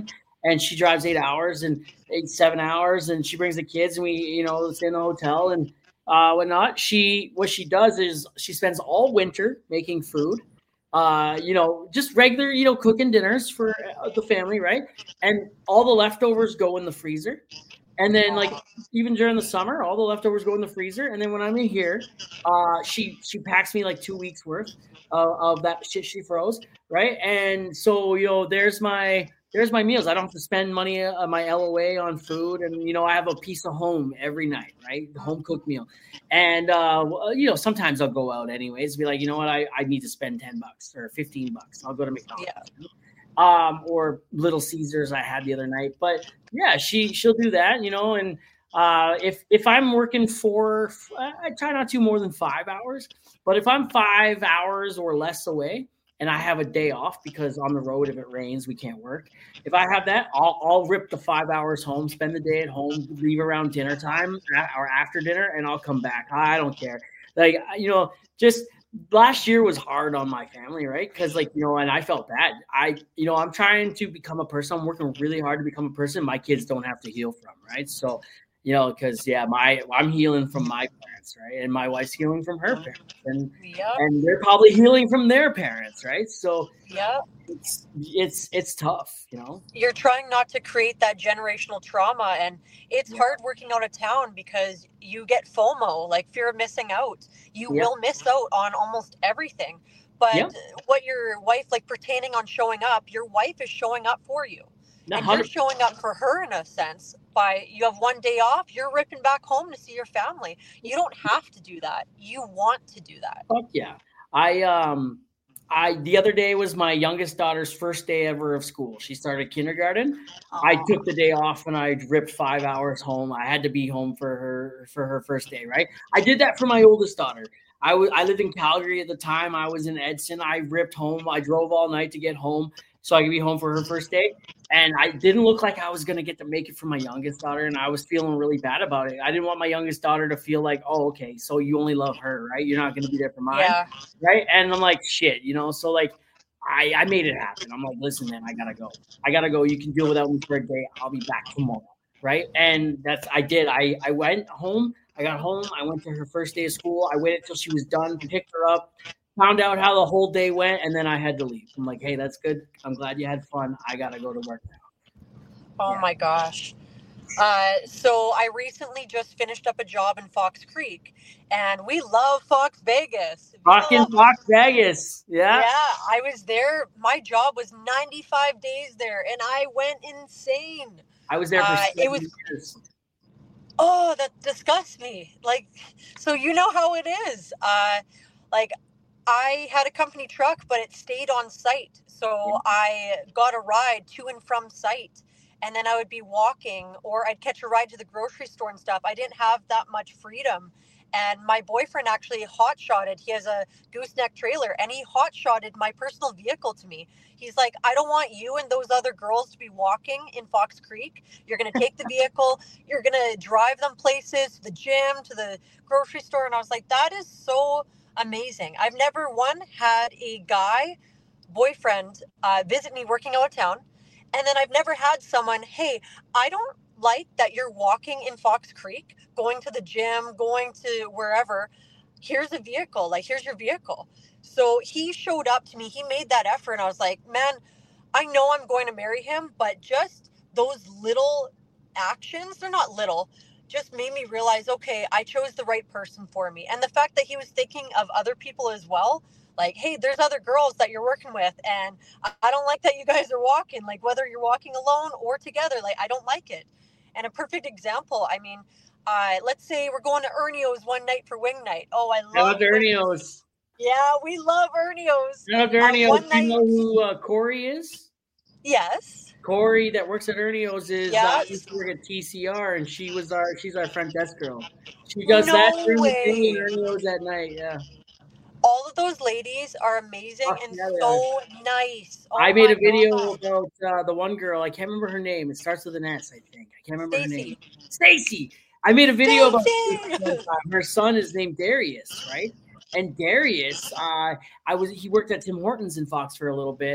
Speaker 1: and she drives eight hours and eight, seven hours, and she brings the kids, and we, you know, stay in the hotel and uh, whatnot. She, what she does is she spends all winter making food, uh, you know, just regular, you know, cooking dinners for the family, right? And all the leftovers go in the freezer. And then, like, even during the summer, all the leftovers go in the freezer. And then when I'm in here, uh, she she packs me like two weeks worth of, of that shit she froze, right? And so, you know, there's my there's my meals. I don't have to spend money on uh, my L O A on food, and you know, I have a piece of home every night, right? The home cooked meal. And uh, you know, sometimes I'll go out anyways, be like, you know what, I, I need to spend ten bucks or fifteen bucks. I'll go to McDonald's. Yeah. Um, or Little Caesars I had the other night. But yeah, she she'll do that, you know, and uh if if I'm working for I try not to more than five hours, but if I'm five hours or less away and I have a day off because on the road, if it rains, we can't work. If I have that, I'll I'll rip the five hours home, spend the day at home, leave around dinner time or after dinner, and I'll come back. I don't care. Like, you know, just last year was hard on my family, right? Because, like, you know, and I felt bad. I, you know, I'm trying to become a person. I'm working really hard to become a person my kids don't have to heal from, right? So, you know, because, yeah, my I'm healing from my parents, right? And my wife's healing from her parents. And,
Speaker 2: yep.
Speaker 1: and they're probably healing from their parents, right? So,
Speaker 2: yeah,
Speaker 1: it's, it's, it's tough, you know?
Speaker 2: You're trying not to create that generational trauma. And it's yeah. hard working out of town because you get FOMO, like fear of missing out. You yep. will miss out on almost everything. But yep. what your wife, like pertaining on showing up, your wife is showing up for you. And you're showing up for her in a sense by you have one day off, you're ripping back home to see your family. You don't have to do that. You want to do that.
Speaker 1: Fuck yeah. I, um, I, the other day was my youngest daughter's first day ever of school. She started kindergarten. Aww. I took the day off and I ripped five hours home. I had to be home for her, for her first day. Right. I did that for my oldest daughter. I was, I lived in Calgary at the time. I was in Edson. I ripped home. I drove all night to get home so I could be home for her first day. And I didn't look like I was going to get to make it for my youngest daughter. And I was feeling really bad about it. I didn't want my youngest daughter to feel like, oh, okay, so you only love her, right? You're not going to be there for mine. Yeah. Right. And I'm like, shit, you know, so like I, I made it happen. I'm like, listen, man, I got to go. I got to go. You can deal without me for a day. I'll be back tomorrow. Right. And that's, I did. I, I went home. I got home. I went to her first day of school. I waited till she was done, picked her up, found out how the whole day went, and then I had to leave. I'm like, hey, that's good. I'm glad you had fun. I got to go to work now.
Speaker 2: Oh, yeah. My gosh. Uh, so I recently just finished up a job in Fox Creek, and we love Fox Vegas.
Speaker 1: Fucking Fox Vegas. Yeah.
Speaker 2: Yeah, I was there. My job was ninety-five days there, and I went insane.
Speaker 1: I was there for
Speaker 2: uh,
Speaker 1: seven
Speaker 2: it was,
Speaker 1: years.
Speaker 2: Oh, that disgusts me. Like, so you know how it is. Uh, like, I had a company truck, but it stayed on site. So I got a ride to and from site, and then I would be walking, or I'd catch a ride to the grocery store and stuff. I didn't have that much freedom. And my boyfriend actually hot-shotted. He has a gooseneck trailer, and he hot-shotted my personal vehicle to me. He's like, I don't want you and those other girls to be walking in Fox Creek. You're going to take the vehicle. You're going to drive them places, to the gym, to the grocery store. And I was like, that is so amazing. I've never, one, had a guy boyfriend uh, visit me working out of town. And then I've never had someone, hey, I don't like that you're walking in Fox Creek, going to the gym, going to wherever. Here's a vehicle. Like, here's your vehicle. So he showed up to me. He made that effort. And I was like, man, I know I'm going to marry him, but just those little actions, they're not little, just made me realize, okay, I chose the right person for me. And the fact that he was thinking of other people as well, like, hey, there's other girls that you're working with, and I don't like that you guys are walking, like whether you're walking alone or together, like I don't like it. And a perfect example, I mean, uh, let's say we're going to Ernio's one night for wing night. Oh, I love,
Speaker 1: I love Ernio's.
Speaker 2: Yeah, we love Ernio's.
Speaker 1: I love Ernio's. Do you know who uh, Corey is?
Speaker 2: Yes.
Speaker 1: Corey that works at Ernio's is
Speaker 2: yes.
Speaker 1: uh, used to work at T C R, and she was our she's our front desk girl. She does
Speaker 2: no
Speaker 1: that during
Speaker 2: way.
Speaker 1: the day at Ernio's at night. Yeah.
Speaker 2: All of those ladies are amazing oh, and yeah, so nice. Oh,
Speaker 1: I made a video God. about uh, the one girl. I can't remember her name. It starts with an S, I think. I can't remember
Speaker 2: Stacey.
Speaker 1: her name. Stacy. I made a video
Speaker 2: Stacey.
Speaker 1: about her son is named Darius, right? And Darius, uh, I was he worked at Tim Hortons in Fox for a little bit,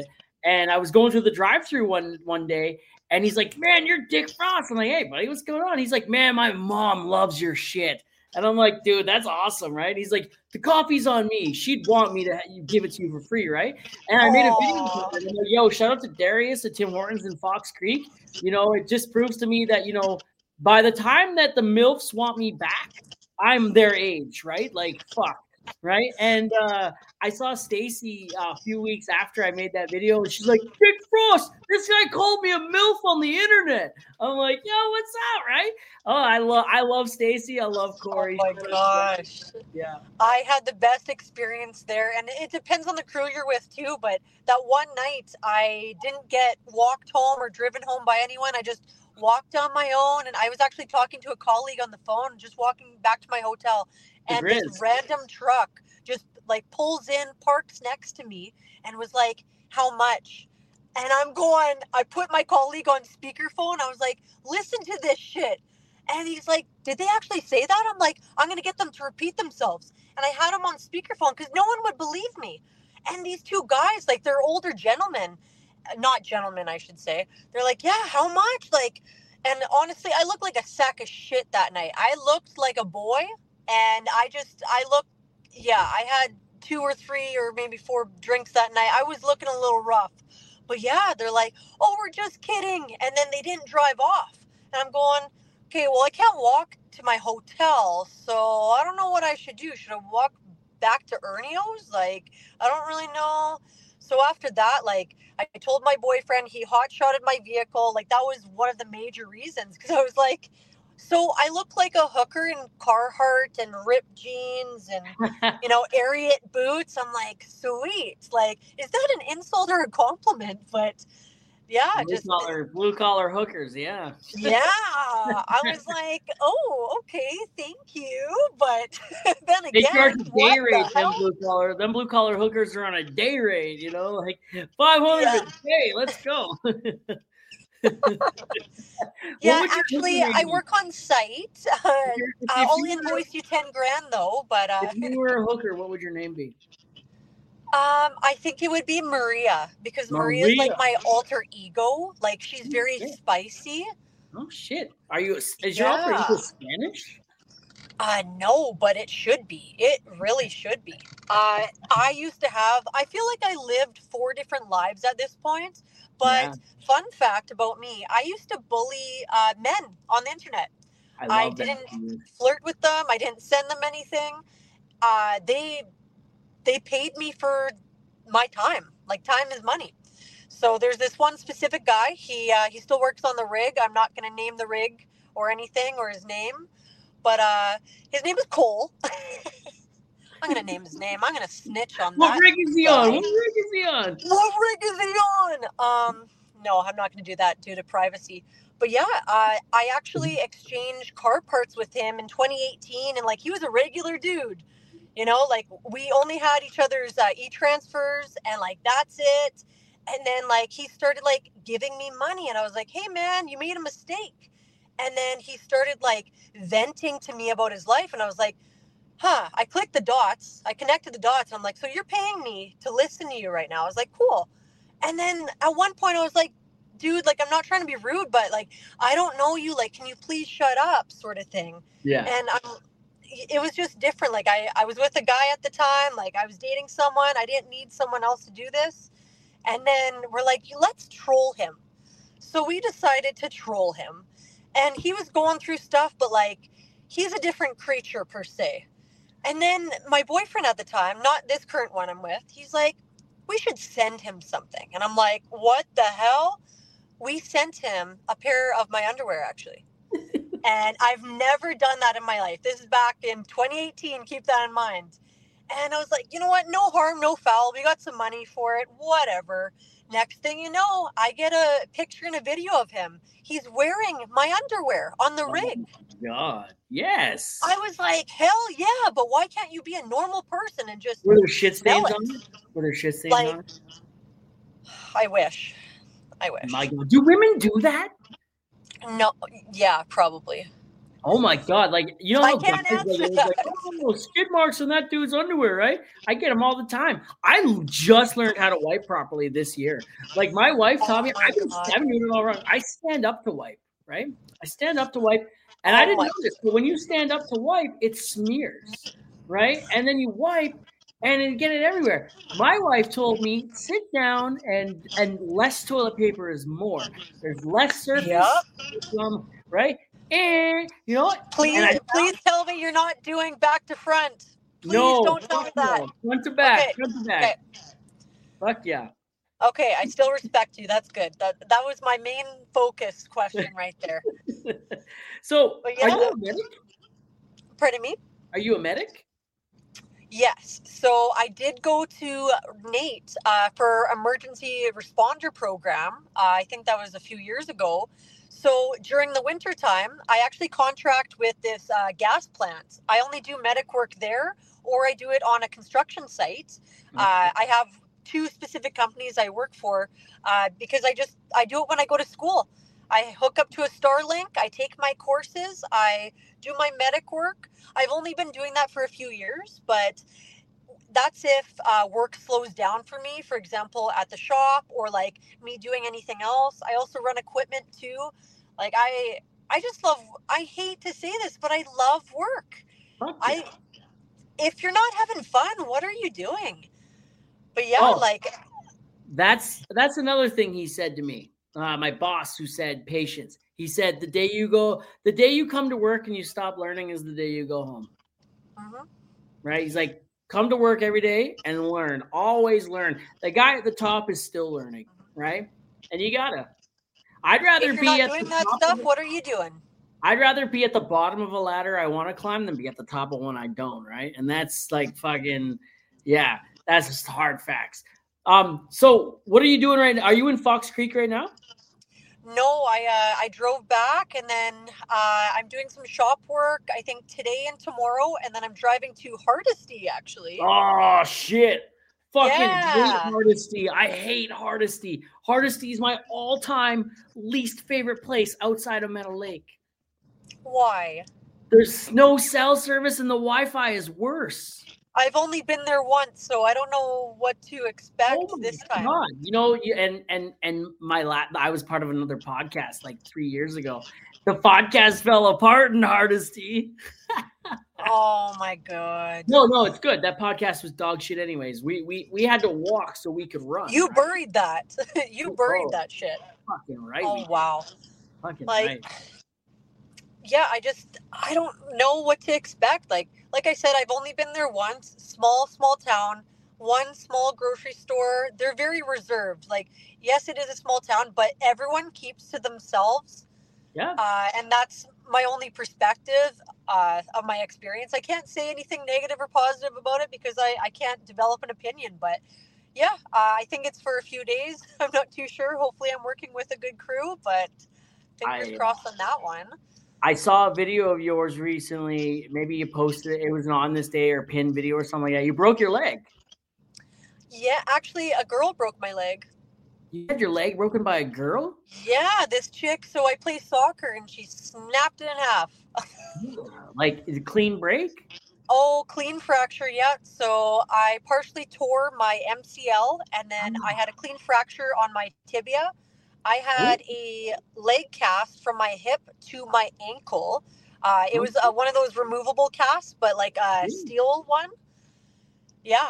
Speaker 1: And I was going through the drive-through one one day, and he's like, "Man, you're Dick Frost." I'm like, "Hey, buddy, what's going on?" He's like, "Man, my mom loves your shit." And I'm like, "Dude, that's awesome, right?" He's like, "The coffee's on me. She'd want me to give it to you for free, right?" And I made a video of it. And I'm like, "Yo, shout out to Darius at Tim Hortons in Fox Creek. You know, it just proves to me that, you know, by the time that the MILFs want me back, I'm their age, right? Like, fuck." Right. And uh, I saw Stacy uh, a few weeks after I made that video, and she's like, "Dick Frost, this guy called me a MILF on the internet." I'm like, "Yo, what's up?" Right. Oh, I love I love Stacy. I love Corey.
Speaker 2: Oh my gosh.
Speaker 1: Yeah.
Speaker 2: I had the best experience there, and it depends on the crew you're with too. But that one night, I didn't get walked home or driven home by anyone. I just walked on my own, and I was actually talking to a colleague on the phone, just walking back to my hotel. And this random truck just like pulls in, parks next to me, and was like, "How much?" And I'm going, I put my colleague on speakerphone. I was like, "Listen to this shit." And he's like, "Did they actually say that?" I'm like, "I'm going to get them to repeat themselves." And I had him on speakerphone because no one would believe me. And these two guys, like, they're older gentlemen, not gentlemen, I should say. They're like, "Yeah, how much?" Like, and honestly, I looked like a sack of shit that night. I looked like a boy. And I just, I looked, yeah, I had two or three or maybe four drinks that night. I was looking a little rough. But yeah, they're like, "Oh, we're just kidding." And then they didn't drive off. And I'm going, okay, well, I can't walk to my hotel. So I don't know what I should do. Should I walk back to Ernio's? Like, I don't really know. So after that, like, I told my boyfriend, he hot-shotted my vehicle. Like, that was one of the major reasons. Because I was like, so I look like a hooker in Carhartt and ripped jeans and, you know, Ariat boots. I'm like, sweet. Like, is that an insult or a compliment? But yeah,
Speaker 1: blue
Speaker 2: just
Speaker 1: collar, blue collar hookers. Yeah.
Speaker 2: Yeah. I was like, oh, okay, thank you. But then
Speaker 1: They
Speaker 2: again,
Speaker 1: charge a day
Speaker 2: what
Speaker 1: rate.
Speaker 2: the
Speaker 1: Them
Speaker 2: hell?
Speaker 1: blue collar, them blue collar hookers are on a day rate. You know, like five hundred
Speaker 2: Yeah.
Speaker 1: a day. Let's go.
Speaker 2: Yeah,
Speaker 1: would your
Speaker 2: actually,
Speaker 1: hooker
Speaker 2: I
Speaker 1: name
Speaker 2: work on site. Uh,
Speaker 1: be? If, if
Speaker 2: I'll
Speaker 1: you were,
Speaker 2: invoice you ten grand though, but uh,
Speaker 1: if you were a hooker, what would your name be?
Speaker 2: um, I think it would be Maria because Maria's
Speaker 1: Maria.
Speaker 2: like my alter ego. Like, she's very
Speaker 1: Yeah.
Speaker 2: spicy.
Speaker 1: Oh shit! Are you? Is your alter
Speaker 2: Yeah.
Speaker 1: ego Spanish?
Speaker 2: Uh, no, but it should be. It really should be. Uh, I used to have, I feel like I lived four different lives at this point. But
Speaker 1: Yeah.
Speaker 2: fun fact about me, I used to bully uh, men on the internet.
Speaker 1: I
Speaker 2: I
Speaker 1: love that.
Speaker 2: didn't flirt with them. I didn't send them anything. Uh, they they paid me for my time. Like, time is money. So there's this one specific guy. He uh, he still works on the rig. I'm not going to name the rig or anything or his name. But uh, his name is Cole. I'm going to name his name. I'm going to snitch on
Speaker 1: What
Speaker 2: that.
Speaker 1: rig is he
Speaker 2: guy.
Speaker 1: on? What rig is he on?
Speaker 2: What rig is he on? Um, no, I'm not going to do that due to privacy. But yeah, uh, I actually exchanged car parts with him in twenty eighteen, and like, he was a regular dude. You know, like, we only had each other's uh, e-transfers, and like, that's it. And then like, he started like giving me money, and I was like, "Hey man, you made a mistake." And then he started like venting to me about his life, and I was like, huh, I clicked the dots. I connected the dots. And I'm like, "So you're paying me to listen to you right now?" I was like, "Cool." And then at one point I was like, "Dude, like, I'm not trying to be rude, but like, I don't know you. Like, can you please shut up?" sort of thing.
Speaker 1: Yeah.
Speaker 2: And I'm, it was just different. Like, I, I was with a guy at the time. Like, I was dating someone. I didn't need someone else to do this. And then we're like, let's troll him. So we decided to troll him. And he was going through stuff, but like, he's a different creature per se. And then my boyfriend at the time, not this current one I'm with, he's like, "We should send him something." And I'm like, "What the hell?" We sent him a pair of my underwear, actually. And I've never done that in my life. This is back in twenty eighteen. Keep that in mind. And I was like, you know what? No harm, no foul. We got some money for it. Whatever. Next thing you know, I get a picture and a video of him. He's wearing my underwear on the rig.
Speaker 1: Oh my God. Yes.
Speaker 2: I was like, hell yeah, but why can't you be a normal person and just
Speaker 1: Were there shit stains
Speaker 2: smell
Speaker 1: on
Speaker 2: it?
Speaker 1: it? Were there shit stains
Speaker 2: Like,
Speaker 1: on it?
Speaker 2: I wish. I wish.
Speaker 1: My God. Do women do that?
Speaker 2: No, yeah, probably.
Speaker 1: Oh my God. Like, you know,
Speaker 2: I
Speaker 1: how
Speaker 2: can't
Speaker 1: guys, like,
Speaker 2: answer
Speaker 1: it's like,
Speaker 2: that.
Speaker 1: oh, skid marks on that dude's underwear, right? I get them all the time. I just learned how to wipe properly this year. Like, my wife taught me,
Speaker 2: Oh my
Speaker 1: I've been,
Speaker 2: God.
Speaker 1: I've been doing it all wrong. I stand up to wipe, right? I stand up to wipe, and
Speaker 2: Oh
Speaker 1: I didn't
Speaker 2: my-
Speaker 1: know this, but when you stand up to wipe, it smears, right? And then you wipe, and you get it everywhere. My wife told me, sit down, and and less toilet paper is more. There's less surface,
Speaker 2: Yep.
Speaker 1: um, right? And you know what?
Speaker 2: Please,
Speaker 1: And I
Speaker 2: please tell me you're not doing back to front. Please
Speaker 1: no,
Speaker 2: don't tell me
Speaker 1: fuck
Speaker 2: that.
Speaker 1: no. Front to back,
Speaker 2: Okay,
Speaker 1: front to back.
Speaker 2: okay.
Speaker 1: Fuck yeah.
Speaker 2: Okay, I still respect you. That's good. That that was my main focus question right there.
Speaker 1: So,
Speaker 2: But
Speaker 1: are
Speaker 2: yeah.
Speaker 1: you a medic?
Speaker 2: Pardon me?
Speaker 1: Are you a medic?
Speaker 2: Yes. So I did go to Nate uh, for emergency responder program. Uh, I think that was a few years ago. So during the winter time, I actually contract with this uh, gas plant. I only do medic work there, or I do it on a construction site. Uh, I have two specific companies I work for uh, because I just I do it when I go to school. I hook up to a Starlink. I take my courses. I do my medic work. I've only been doing that for a few years, but that's if uh, work slows down for me, for example, at the shop or like me doing anything else. I also run equipment too. Like I, I just love, I hate to say this, but I love work.
Speaker 1: Fuck
Speaker 2: I,
Speaker 1: yeah.
Speaker 2: if you're not having fun, what are you doing? But yeah,
Speaker 1: Oh.
Speaker 2: like
Speaker 1: That's that's another thing he said to me. Uh, my boss, who said patience. He said the day you go, the day you come to work and you stop learning is the day you go home.
Speaker 2: mhm.
Speaker 1: Right? He's like, come to work every day and learn. Always learn. The guy at the top is still learning, right? And you gotta. I'd rather
Speaker 2: if you're
Speaker 1: be
Speaker 2: not
Speaker 1: at
Speaker 2: doing
Speaker 1: the
Speaker 2: that
Speaker 1: top.
Speaker 2: stuff,
Speaker 1: Of,
Speaker 2: what are you doing?
Speaker 1: I'd rather be at the bottom of a ladder I want to climb than be at the top of one I don't, right? And that's like fucking, yeah, that's just hard facts. Um, so what are you doing right now? Are you in Fox Creek right now?
Speaker 2: No, I uh, I drove back and then uh, I'm doing some shop work. I think today and tomorrow, and then I'm driving to Hardisty actually.
Speaker 1: Oh shit! Fucking
Speaker 2: Yeah.
Speaker 1: hate Hardisty. I hate Hardisty. Hardisty is my all-time least favorite place outside of Meadow Lake.
Speaker 2: Why?
Speaker 1: There's no cell service and the Wi-Fi is worse.
Speaker 2: I've only been there once, so I don't know what to expect
Speaker 1: Oh
Speaker 2: this time.
Speaker 1: God. You know, you, and and and my la- I was part of another podcast like three years ago. The podcast fell apart in Hardisty.
Speaker 2: Oh my God.
Speaker 1: No, no, it's good. That podcast was dog shit anyways. We we we had to walk so we could run.
Speaker 2: You
Speaker 1: right?
Speaker 2: buried that. You buried
Speaker 1: Oh,
Speaker 2: that shit.
Speaker 1: Fucking right.
Speaker 2: Oh
Speaker 1: we did.
Speaker 2: wow.
Speaker 1: Fucking
Speaker 2: Like,
Speaker 1: right.
Speaker 2: yeah, I just I don't know what to expect. Like like I said, I've only been there once. Small, small town, one small grocery store. They're very reserved. Like, yes, it is a small town, but everyone keeps to themselves.
Speaker 1: Yeah.
Speaker 2: Uh, and that's my only perspective uh, of my experience. I can't say anything negative or positive about it because I, I can't develop an opinion. But yeah, uh, I think it's for a few days. I'm not too sure. Hopefully I'm working with a good crew, but fingers
Speaker 1: I-
Speaker 2: crossed on that one.
Speaker 1: I saw a video of yours recently. Maybe you posted it. It was an on this day or pinned video or something like that. You broke your leg.
Speaker 2: Yeah, actually, a girl broke my leg.
Speaker 1: You had your leg broken by a girl?
Speaker 2: Yeah, this chick. So I play soccer and she snapped it in half.
Speaker 1: Like, is it clean break?
Speaker 2: Oh, clean fracture, yeah. So I partially tore my M C L and then I had a clean fracture on my tibia. I had a leg cast from my hip to my ankle. Uh, it was uh, one of those removable casts, but like a steel one. Yeah.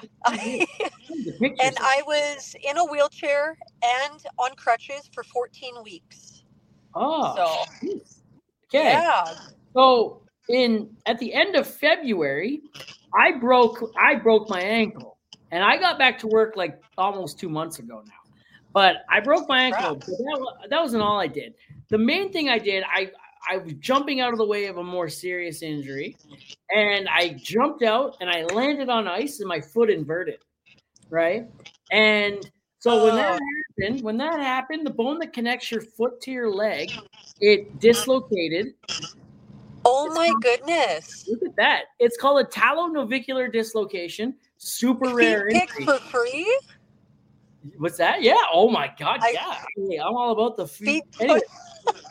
Speaker 2: And I was in a wheelchair and on crutches for fourteen weeks.
Speaker 1: Oh,
Speaker 2: So,
Speaker 1: okay.
Speaker 2: yeah.
Speaker 1: So in at the end of February, I broke I broke my ankle, and I got back to work like almost two months ago now. But I broke my ankle. But that, wa- that wasn't all I did. The main thing I did, I I was jumping out of the way of a more serious injury, and I jumped out and I landed on ice and my foot inverted, right? And so when that happened, when that happened, the bone that connects your foot to your leg, it dislocated.
Speaker 2: Oh my goodness.
Speaker 1: Look at that. It's called a talonavicular dislocation. Super
Speaker 2: Feet
Speaker 1: rare
Speaker 2: picked
Speaker 1: injury.
Speaker 2: for free?
Speaker 1: What's that? Yeah. Oh my God.
Speaker 2: I-
Speaker 1: Yeah. Hey, I'm all about the feet.
Speaker 2: Feet
Speaker 1: Anyway,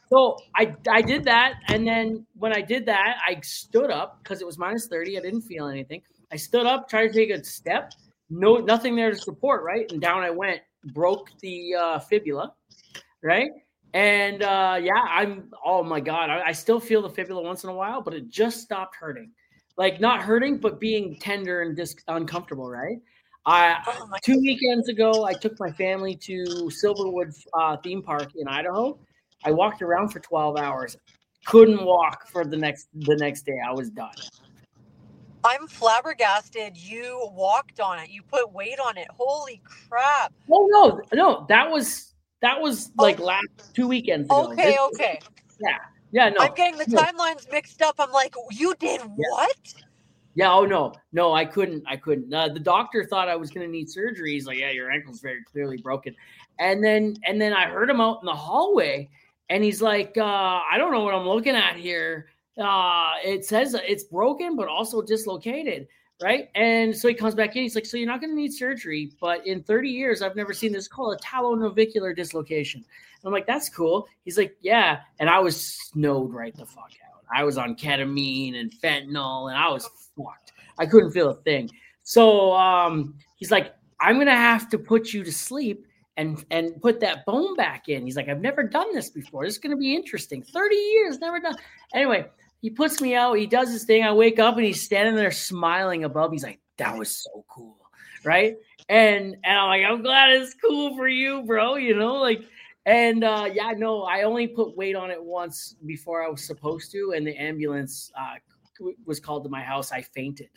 Speaker 1: So I I did that, and then when I did that, I stood up because it was minus thirty. I didn't feel anything. I stood up, tried to take a step. No, nothing there to support, right? And down I went, broke the uh, fibula, right? And uh, yeah, I'm. Oh my god, I, I still feel the fibula once in a while, but it just stopped hurting. Like not hurting, but being tender and just uncomfortable, right? I
Speaker 2: Oh my
Speaker 1: two weekends ago, I took my family to Silverwood uh, theme park in Idaho. I walked around for twelve hours. Couldn't walk for the next the next day. I was done.
Speaker 2: I'm flabbergasted you walked on it. You put weight on it. Holy crap.
Speaker 1: Oh no, no, that was that was like
Speaker 2: Oh.
Speaker 1: last two weekends ago.
Speaker 2: Okay,
Speaker 1: This-
Speaker 2: okay.
Speaker 1: Yeah, yeah, no.
Speaker 2: I'm getting the
Speaker 1: no.
Speaker 2: timelines mixed up. I'm like, you did what?
Speaker 1: Yeah, oh no, no, I couldn't, I couldn't. Uh, the doctor thought I was going to need surgery. He's like, yeah, your ankle's very clearly broken. And then, and then I heard him out in the hallway, and he's like, uh, I don't know what I'm looking at here. Uh, it says it's broken, but also dislocated, right? And so he comes back in. He's like, so you're not going to need surgery, but in thirty years, I've never seen this called a talonavicular dislocation. And I'm like, that's cool. He's like, yeah, and I was snowed right the fuck out. I was on ketamine and fentanyl, and I was fucked. I couldn't feel a thing. So um, he's like, I'm going to have to put you to sleep and, and put that bone back in. He's like, I've never done this before. This is going to be interesting. thirty years, never done. Anyway, he puts me out. He does his thing. I wake up, and he's standing there smiling above. He's like, that was so cool, right? And, and I'm like, I'm glad it's cool for you, bro. You know, like, and uh, yeah, no, I only put weight on it once before I was supposed to, and the ambulance uh, was called to my house. I fainted.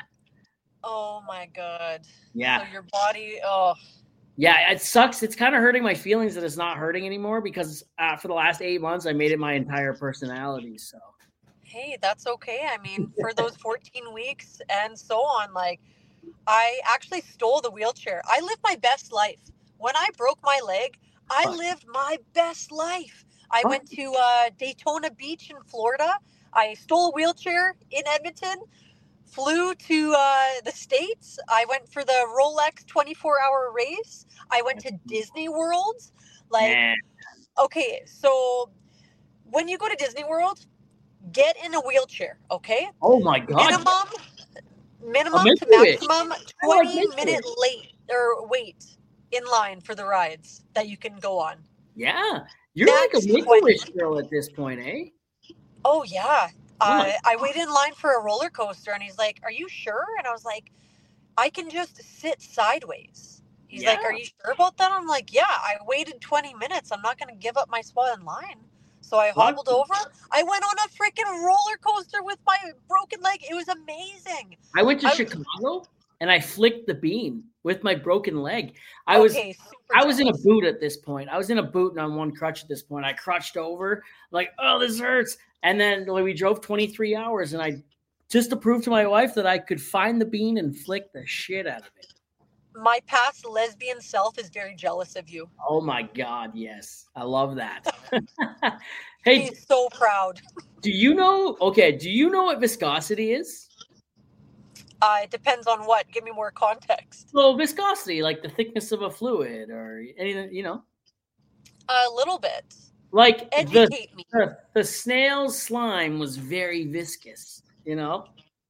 Speaker 2: Oh my god.
Speaker 1: Yeah.
Speaker 2: So your body, oh.
Speaker 1: Yeah, it sucks. It's kind of hurting my feelings that it's not hurting anymore because uh, for the last eight months, I made it my entire personality. So,
Speaker 2: Hey, that's okay. I mean, for those fourteen weeks and so on, like, I actually stole the wheelchair. I lived my best life. When I broke my leg, I
Speaker 1: Huh.
Speaker 2: lived my best life. I
Speaker 1: Huh.
Speaker 2: went to uh, Daytona Beach in Florida. I stole a wheelchair in Edmonton, flew to uh, the States. I went for the Rolex twenty-four hour race. I went to Disney World. Like,
Speaker 1: man,
Speaker 2: okay, so when you go to Disney World, get in a wheelchair, okay?
Speaker 1: oh my god,
Speaker 2: Minimum, minimum
Speaker 1: I'm
Speaker 2: to
Speaker 1: into it.
Speaker 2: maximum
Speaker 1: I like
Speaker 2: twenty
Speaker 1: this
Speaker 2: minute late or wait in line for the rides that you can go on.
Speaker 1: yeah, you're like a
Speaker 2: That's
Speaker 1: Make-A-Wish girl at this point, eh?
Speaker 2: Oh yeah. Uh,
Speaker 1: What?
Speaker 2: I waited in line for a roller coaster, and he's like, "Are you sure?" And I was like, "I can just sit sideways." He's like,
Speaker 1: Yeah.
Speaker 2: "Are you sure about that?" I'm like, "Yeah, I waited twenty minutes. I'm not going to give up my spot in line." So I
Speaker 1: What?
Speaker 2: hobbled over. I went on a freaking roller coaster with my broken leg. It was amazing.
Speaker 1: I went to
Speaker 2: I-
Speaker 1: Chicago and I flicked the bean with my broken leg. I was
Speaker 2: okay, super
Speaker 1: I was in a
Speaker 2: jealous.
Speaker 1: boot at this point. I was in a boot and on one crutch at this point. I crutched over, like, oh, this hurts. And then like, we drove twenty-three hours, and I just to prove to my wife that I could find the bean and flick the shit out of it.
Speaker 2: My past lesbian self is very jealous of you.
Speaker 1: Oh my God, yes. I love that. Hey,
Speaker 2: He's so proud.
Speaker 1: do you know? Okay, do you know what viscosity is?
Speaker 2: Uh, it depends on what. Give me more context.
Speaker 1: Well, viscosity, like the thickness of a fluid or anything, you know,
Speaker 2: A little bit.
Speaker 1: like the,
Speaker 2: Educate me.
Speaker 1: the the snail's slime was very viscous, you know?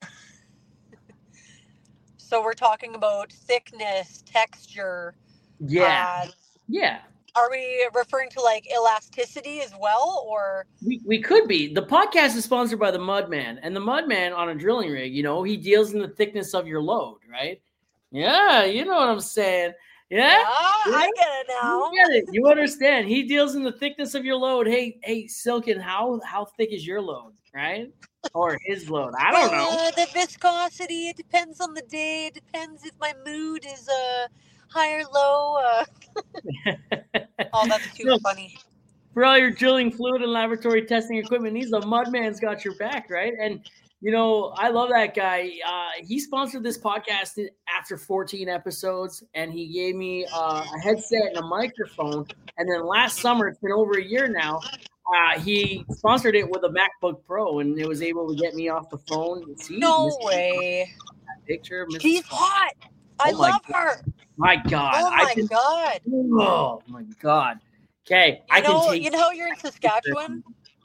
Speaker 2: So we're talking about thickness, texture.
Speaker 1: Yeah.
Speaker 2: Uh,
Speaker 1: Yeah.
Speaker 2: are we referring to like elasticity as well, or
Speaker 1: We, we could be. The podcast is sponsored by the Mudman, and the Mudman on a drilling rig, you know, he deals in the thickness of your load, right? Yeah, you know what I'm saying. Yeah,
Speaker 2: I get it now.
Speaker 1: you get it. You understand. He deals in the thickness of your load. Hey, hey, Silken, how how thick is your load, right? Or his load? I don't know.
Speaker 2: Uh, the viscosity. It depends on the day. It depends if my mood is uh high or low. Uh... oh, that's too
Speaker 1: No.
Speaker 2: funny.
Speaker 1: For all your drilling fluid and laboratory testing equipment needs, the Mudman's got your back, right? And you know, I love that guy. Uh, he sponsored this podcast after fourteen episodes, and he gave me uh, a headset and a microphone. And then last summer, it's been over a year now, uh, he sponsored it with a MacBook Pro, and it was able to get me off the phone. See,
Speaker 2: No
Speaker 1: Missus
Speaker 2: way.
Speaker 1: Picture, of Missus
Speaker 2: She's hot. I
Speaker 1: Oh my
Speaker 2: love
Speaker 1: God.
Speaker 2: her.
Speaker 1: My God,
Speaker 2: Oh my
Speaker 1: I can,
Speaker 2: god.
Speaker 1: oh my God, Okay, I
Speaker 2: You know,
Speaker 1: can take.
Speaker 2: you know how you're in Saskatchewan?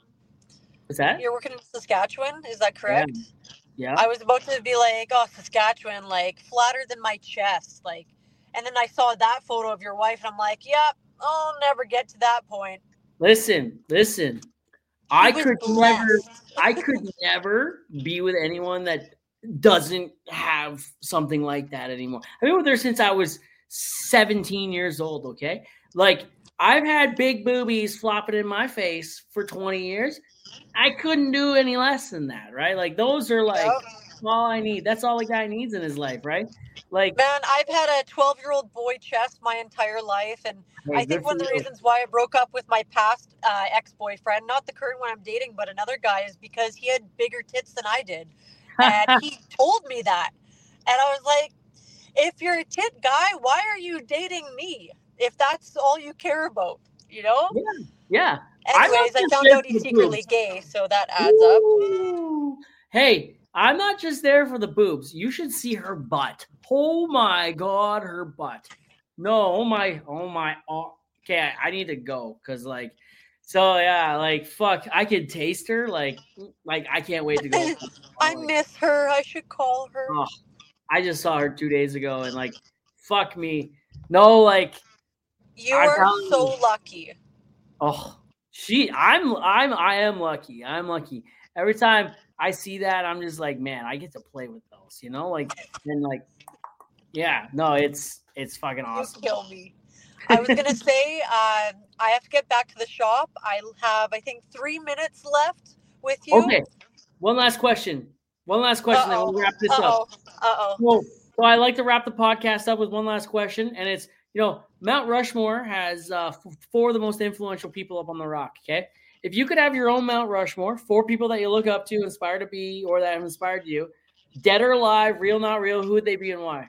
Speaker 1: What's that?
Speaker 2: You're working in Saskatchewan, is that correct?
Speaker 1: Yeah.
Speaker 2: I was about to be like, oh, Saskatchewan, like flatter than my chest, like, and then I saw that photo of your wife, and I'm like, yep, I'll never get to that point.
Speaker 1: Listen, listen.
Speaker 2: She
Speaker 1: I
Speaker 2: was
Speaker 1: could
Speaker 2: blessed.
Speaker 1: never, I could never be with anyone that doesn't have something like that anymore. I've been with her since I was seventeen years old. Okay, like I've had big boobies flopping in my face for twenty years. I couldn't do any less than that, right? Like those are like
Speaker 2: Yep.
Speaker 1: all I need. That's all a guy needs in his life, right? Like,
Speaker 2: Man, I've had a twelve-year-old boy chest my entire life, and
Speaker 1: hey,
Speaker 2: I think
Speaker 1: good
Speaker 2: one of
Speaker 1: for
Speaker 2: the
Speaker 1: you.
Speaker 2: reasons why I broke up with my past uh, ex-boyfriend, not the current one I'm dating, but another guy, is because he had bigger tits than I did. And he told me that. And I was like, if you're a tit guy, why are you dating me? If that's all you care about, you know?
Speaker 1: Yeah, yeah. I'm not
Speaker 2: Anyways, I
Speaker 1: just
Speaker 2: found
Speaker 1: there
Speaker 2: out
Speaker 1: for
Speaker 2: he's
Speaker 1: the
Speaker 2: secretly
Speaker 1: boobs.
Speaker 2: gay, so that adds up.
Speaker 1: Ooh. Hey, I'm not just there for the boobs. You should see her butt. Oh my God, her butt. No, oh my, oh my. Oh, okay, I, I need to go because like, so yeah, like fuck, I could taste her. Like, like I can't wait to go.
Speaker 2: I
Speaker 1: Like,
Speaker 2: miss her. I should call her.
Speaker 1: oh, I just saw her two days ago and like, fuck me. No, like,
Speaker 2: You
Speaker 1: I'm
Speaker 2: are
Speaker 1: telling
Speaker 2: so
Speaker 1: you.
Speaker 2: lucky.
Speaker 1: Oh, she, I'm, I'm, I am lucky. I'm lucky. Every time I see that, I'm just like, man, I get to play with those, you know, like, and like, yeah, no, it's, it's fucking awesome.
Speaker 2: You kill me. I was gonna say, uh, I have to get back to the shop. I have, I think, three minutes left with you.
Speaker 1: Okay, one last question. One last question, then we'll wrap this
Speaker 2: Uh
Speaker 1: up.
Speaker 2: oh. Uh oh.
Speaker 1: So, so I like to wrap the podcast up with one last question, and it's, you know, Mount Rushmore has uh, f- four of the most influential people up on the rock. Okay, if you could have your own Mount Rushmore, four people that you look up to, inspire to be, or that have inspired you, dead or alive, real, not real, who would they be and why?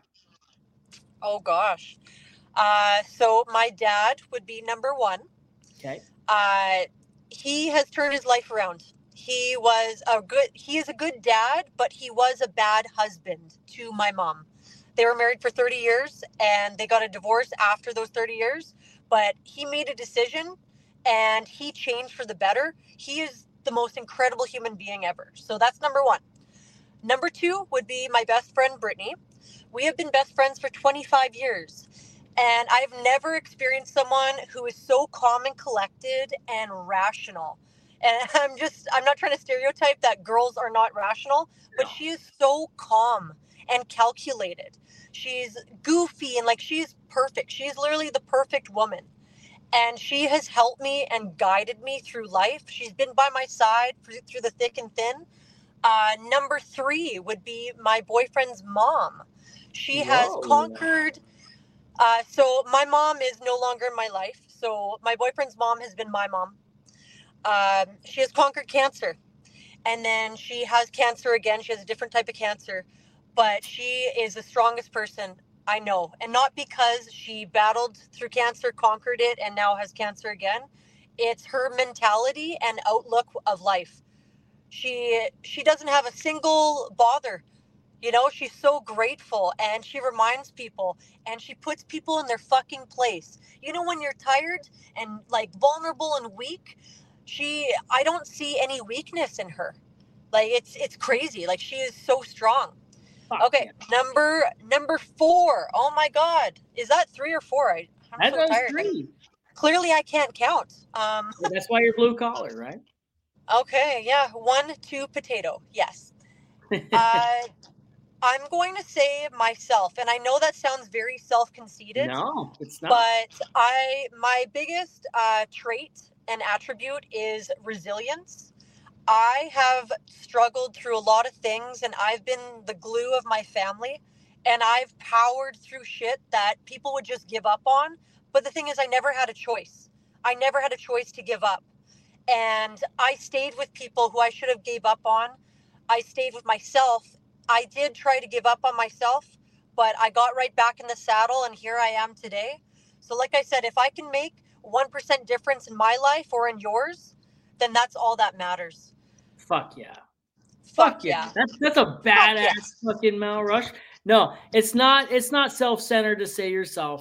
Speaker 2: Oh gosh. Uh, so my dad would be number one.
Speaker 1: Okay.
Speaker 2: Uh, he has turned his life around. He was a good. He is a good dad, but he was a bad husband to my mom. They were married for thirty years, and they got a divorce after those thirty years. But he made a decision, and he changed for the better. He is the most incredible human being ever. So that's number one. Number two would be my best friend, Brittany. We have been best friends for twenty-five years. And I've never experienced someone who is so calm and collected and rational. And I'm just, I'm not trying to stereotype that girls are not rational, but she is so calm and calculated. She's goofy and like she's perfect. She's literally the perfect woman. And she has helped me and guided me through life. She's been by my side through the thick and thin. Uh, number three would be my boyfriend's mom. She has
Speaker 1: Whoa.
Speaker 2: conquered. Uh, so my mom is no longer in my life. So my boyfriend's mom has been my mom. Um, she has conquered cancer. And then she has cancer again. She has a different type of cancer. But she is the strongest person I know. And not because she battled through cancer, conquered it, and now has cancer again. It's her mentality and outlook of life. She she doesn't have a single bother. You know, she's so grateful and she reminds people and she puts people in their fucking place. You know, when you're tired and like vulnerable and weak, she, I don't see any weakness in her. Like it's, it's crazy. Like she is so strong.
Speaker 1: Fuck
Speaker 2: Okay.
Speaker 1: yeah.
Speaker 2: Number, number four. Oh my God. Is that three or four? I, I'm
Speaker 1: That
Speaker 2: so
Speaker 1: was
Speaker 2: tired.
Speaker 1: three.
Speaker 2: Clearly I can't count. Um,
Speaker 1: Well, that's why you're blue collar, right?
Speaker 2: okay. Yeah. One, two, potato. Yes. Uh, I'm going to say myself, and I know that sounds very self-conceited.
Speaker 1: No, it's not.
Speaker 2: But I, my biggest uh, trait and attribute is resilience. I have struggled through a lot of things, and I've been the glue of my family, and I've powered through shit that people would just give up on. But the thing is, I never had a choice. I never had a choice to give up, and I stayed with people who I should have gave up on. I stayed with myself. I did try to give up on myself, but I got right back in the saddle and here I am today. So like I said, if I can make one percent difference in my life or in yours, then that's all that matters.
Speaker 1: Fuck yeah.
Speaker 2: Fuck,
Speaker 1: Fuck yeah.
Speaker 2: yeah.
Speaker 1: That's that's a badass fucking Mount Rush. No, it's not it's not self-centered to say yourself.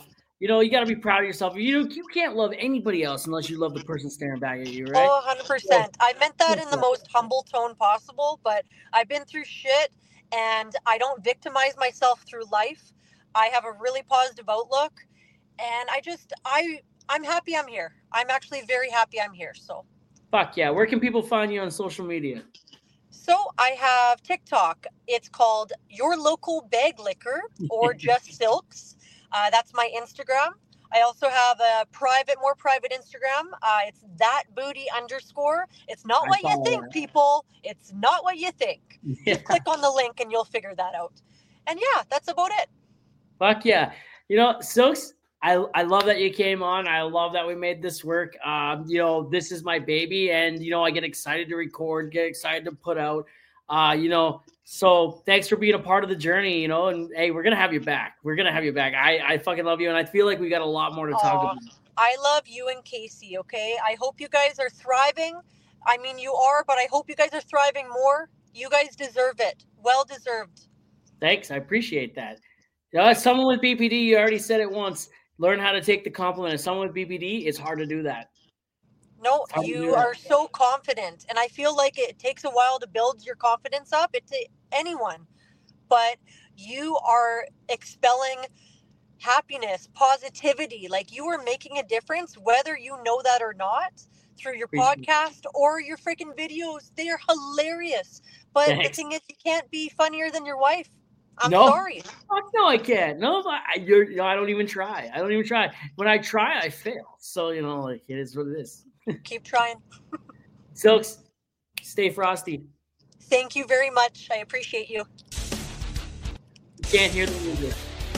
Speaker 1: you know, you got to be proud of yourself. You you can't love anybody else unless you love the person staring back at you, right?
Speaker 2: Oh, one hundred percent. I meant that in the most humble tone possible, but I've been through shit and I don't victimize myself through life. I have a really positive outlook and I just, I, I'm happy I'm here. I'm actually very happy I'm here. So.
Speaker 1: Fuck yeah. Where can people find you on social media?
Speaker 2: So I have TikTok. It's called Your Local Bag Liquor or Just Silks. Uh, that's my Instagram. I also have a private, more private Instagram. Uh, it's that booty underscore. It's not
Speaker 1: I
Speaker 2: what you
Speaker 1: follow
Speaker 2: think,
Speaker 1: that.
Speaker 2: people. It's not what you think.
Speaker 1: Yeah.
Speaker 2: Just click on the link and you'll figure that out. And yeah, that's about it.
Speaker 1: Fuck yeah. You know, Silks, I, I love that you came on. I love that we made this work. Um, you know, this is my baby. And, you know, I get excited to record, get excited to put out, uh, you know, so thanks for being a part of the journey, you know, and hey, we're going to have you back. We're going to have you back. I, I fucking love you. And I feel like we got a lot more to talk
Speaker 2: Aw,
Speaker 1: about.
Speaker 2: I love you and Casey, okay? I hope you guys are thriving. I mean, you are, but I hope you guys are thriving more. You guys deserve it. Well deserved.
Speaker 1: Thanks. I appreciate that. You know, as someone with B P D, you already said it once, learn how to take the compliment. As someone with B P D, it's hard to do that.
Speaker 2: No,
Speaker 1: How do you
Speaker 2: you
Speaker 1: do that?
Speaker 2: are so confident. And I feel like it takes a while to build your confidence up. It's to anyone. But you are expelling happiness, positivity. Like you are making a difference, whether you know that or not, through your
Speaker 1: Appreciate it.
Speaker 2: podcast or your freaking videos. They are hilarious. But
Speaker 1: Thanks.
Speaker 2: the thing is, you can't be funnier than your wife. I'm
Speaker 1: No.
Speaker 2: sorry.
Speaker 1: Fuck no, I can't. No, I, you're, you know, I don't even try. I don't even try. When I try, I fail. So, you know, like it is what it is.
Speaker 2: Keep trying.
Speaker 1: Silks, stay frosty.
Speaker 2: Thank you very much. I appreciate you.
Speaker 1: You can't hear the music.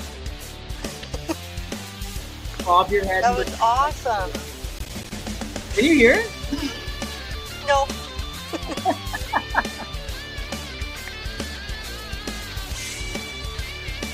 Speaker 1: Bob your head.
Speaker 2: That was awesome.
Speaker 1: Can you hear it?
Speaker 2: No.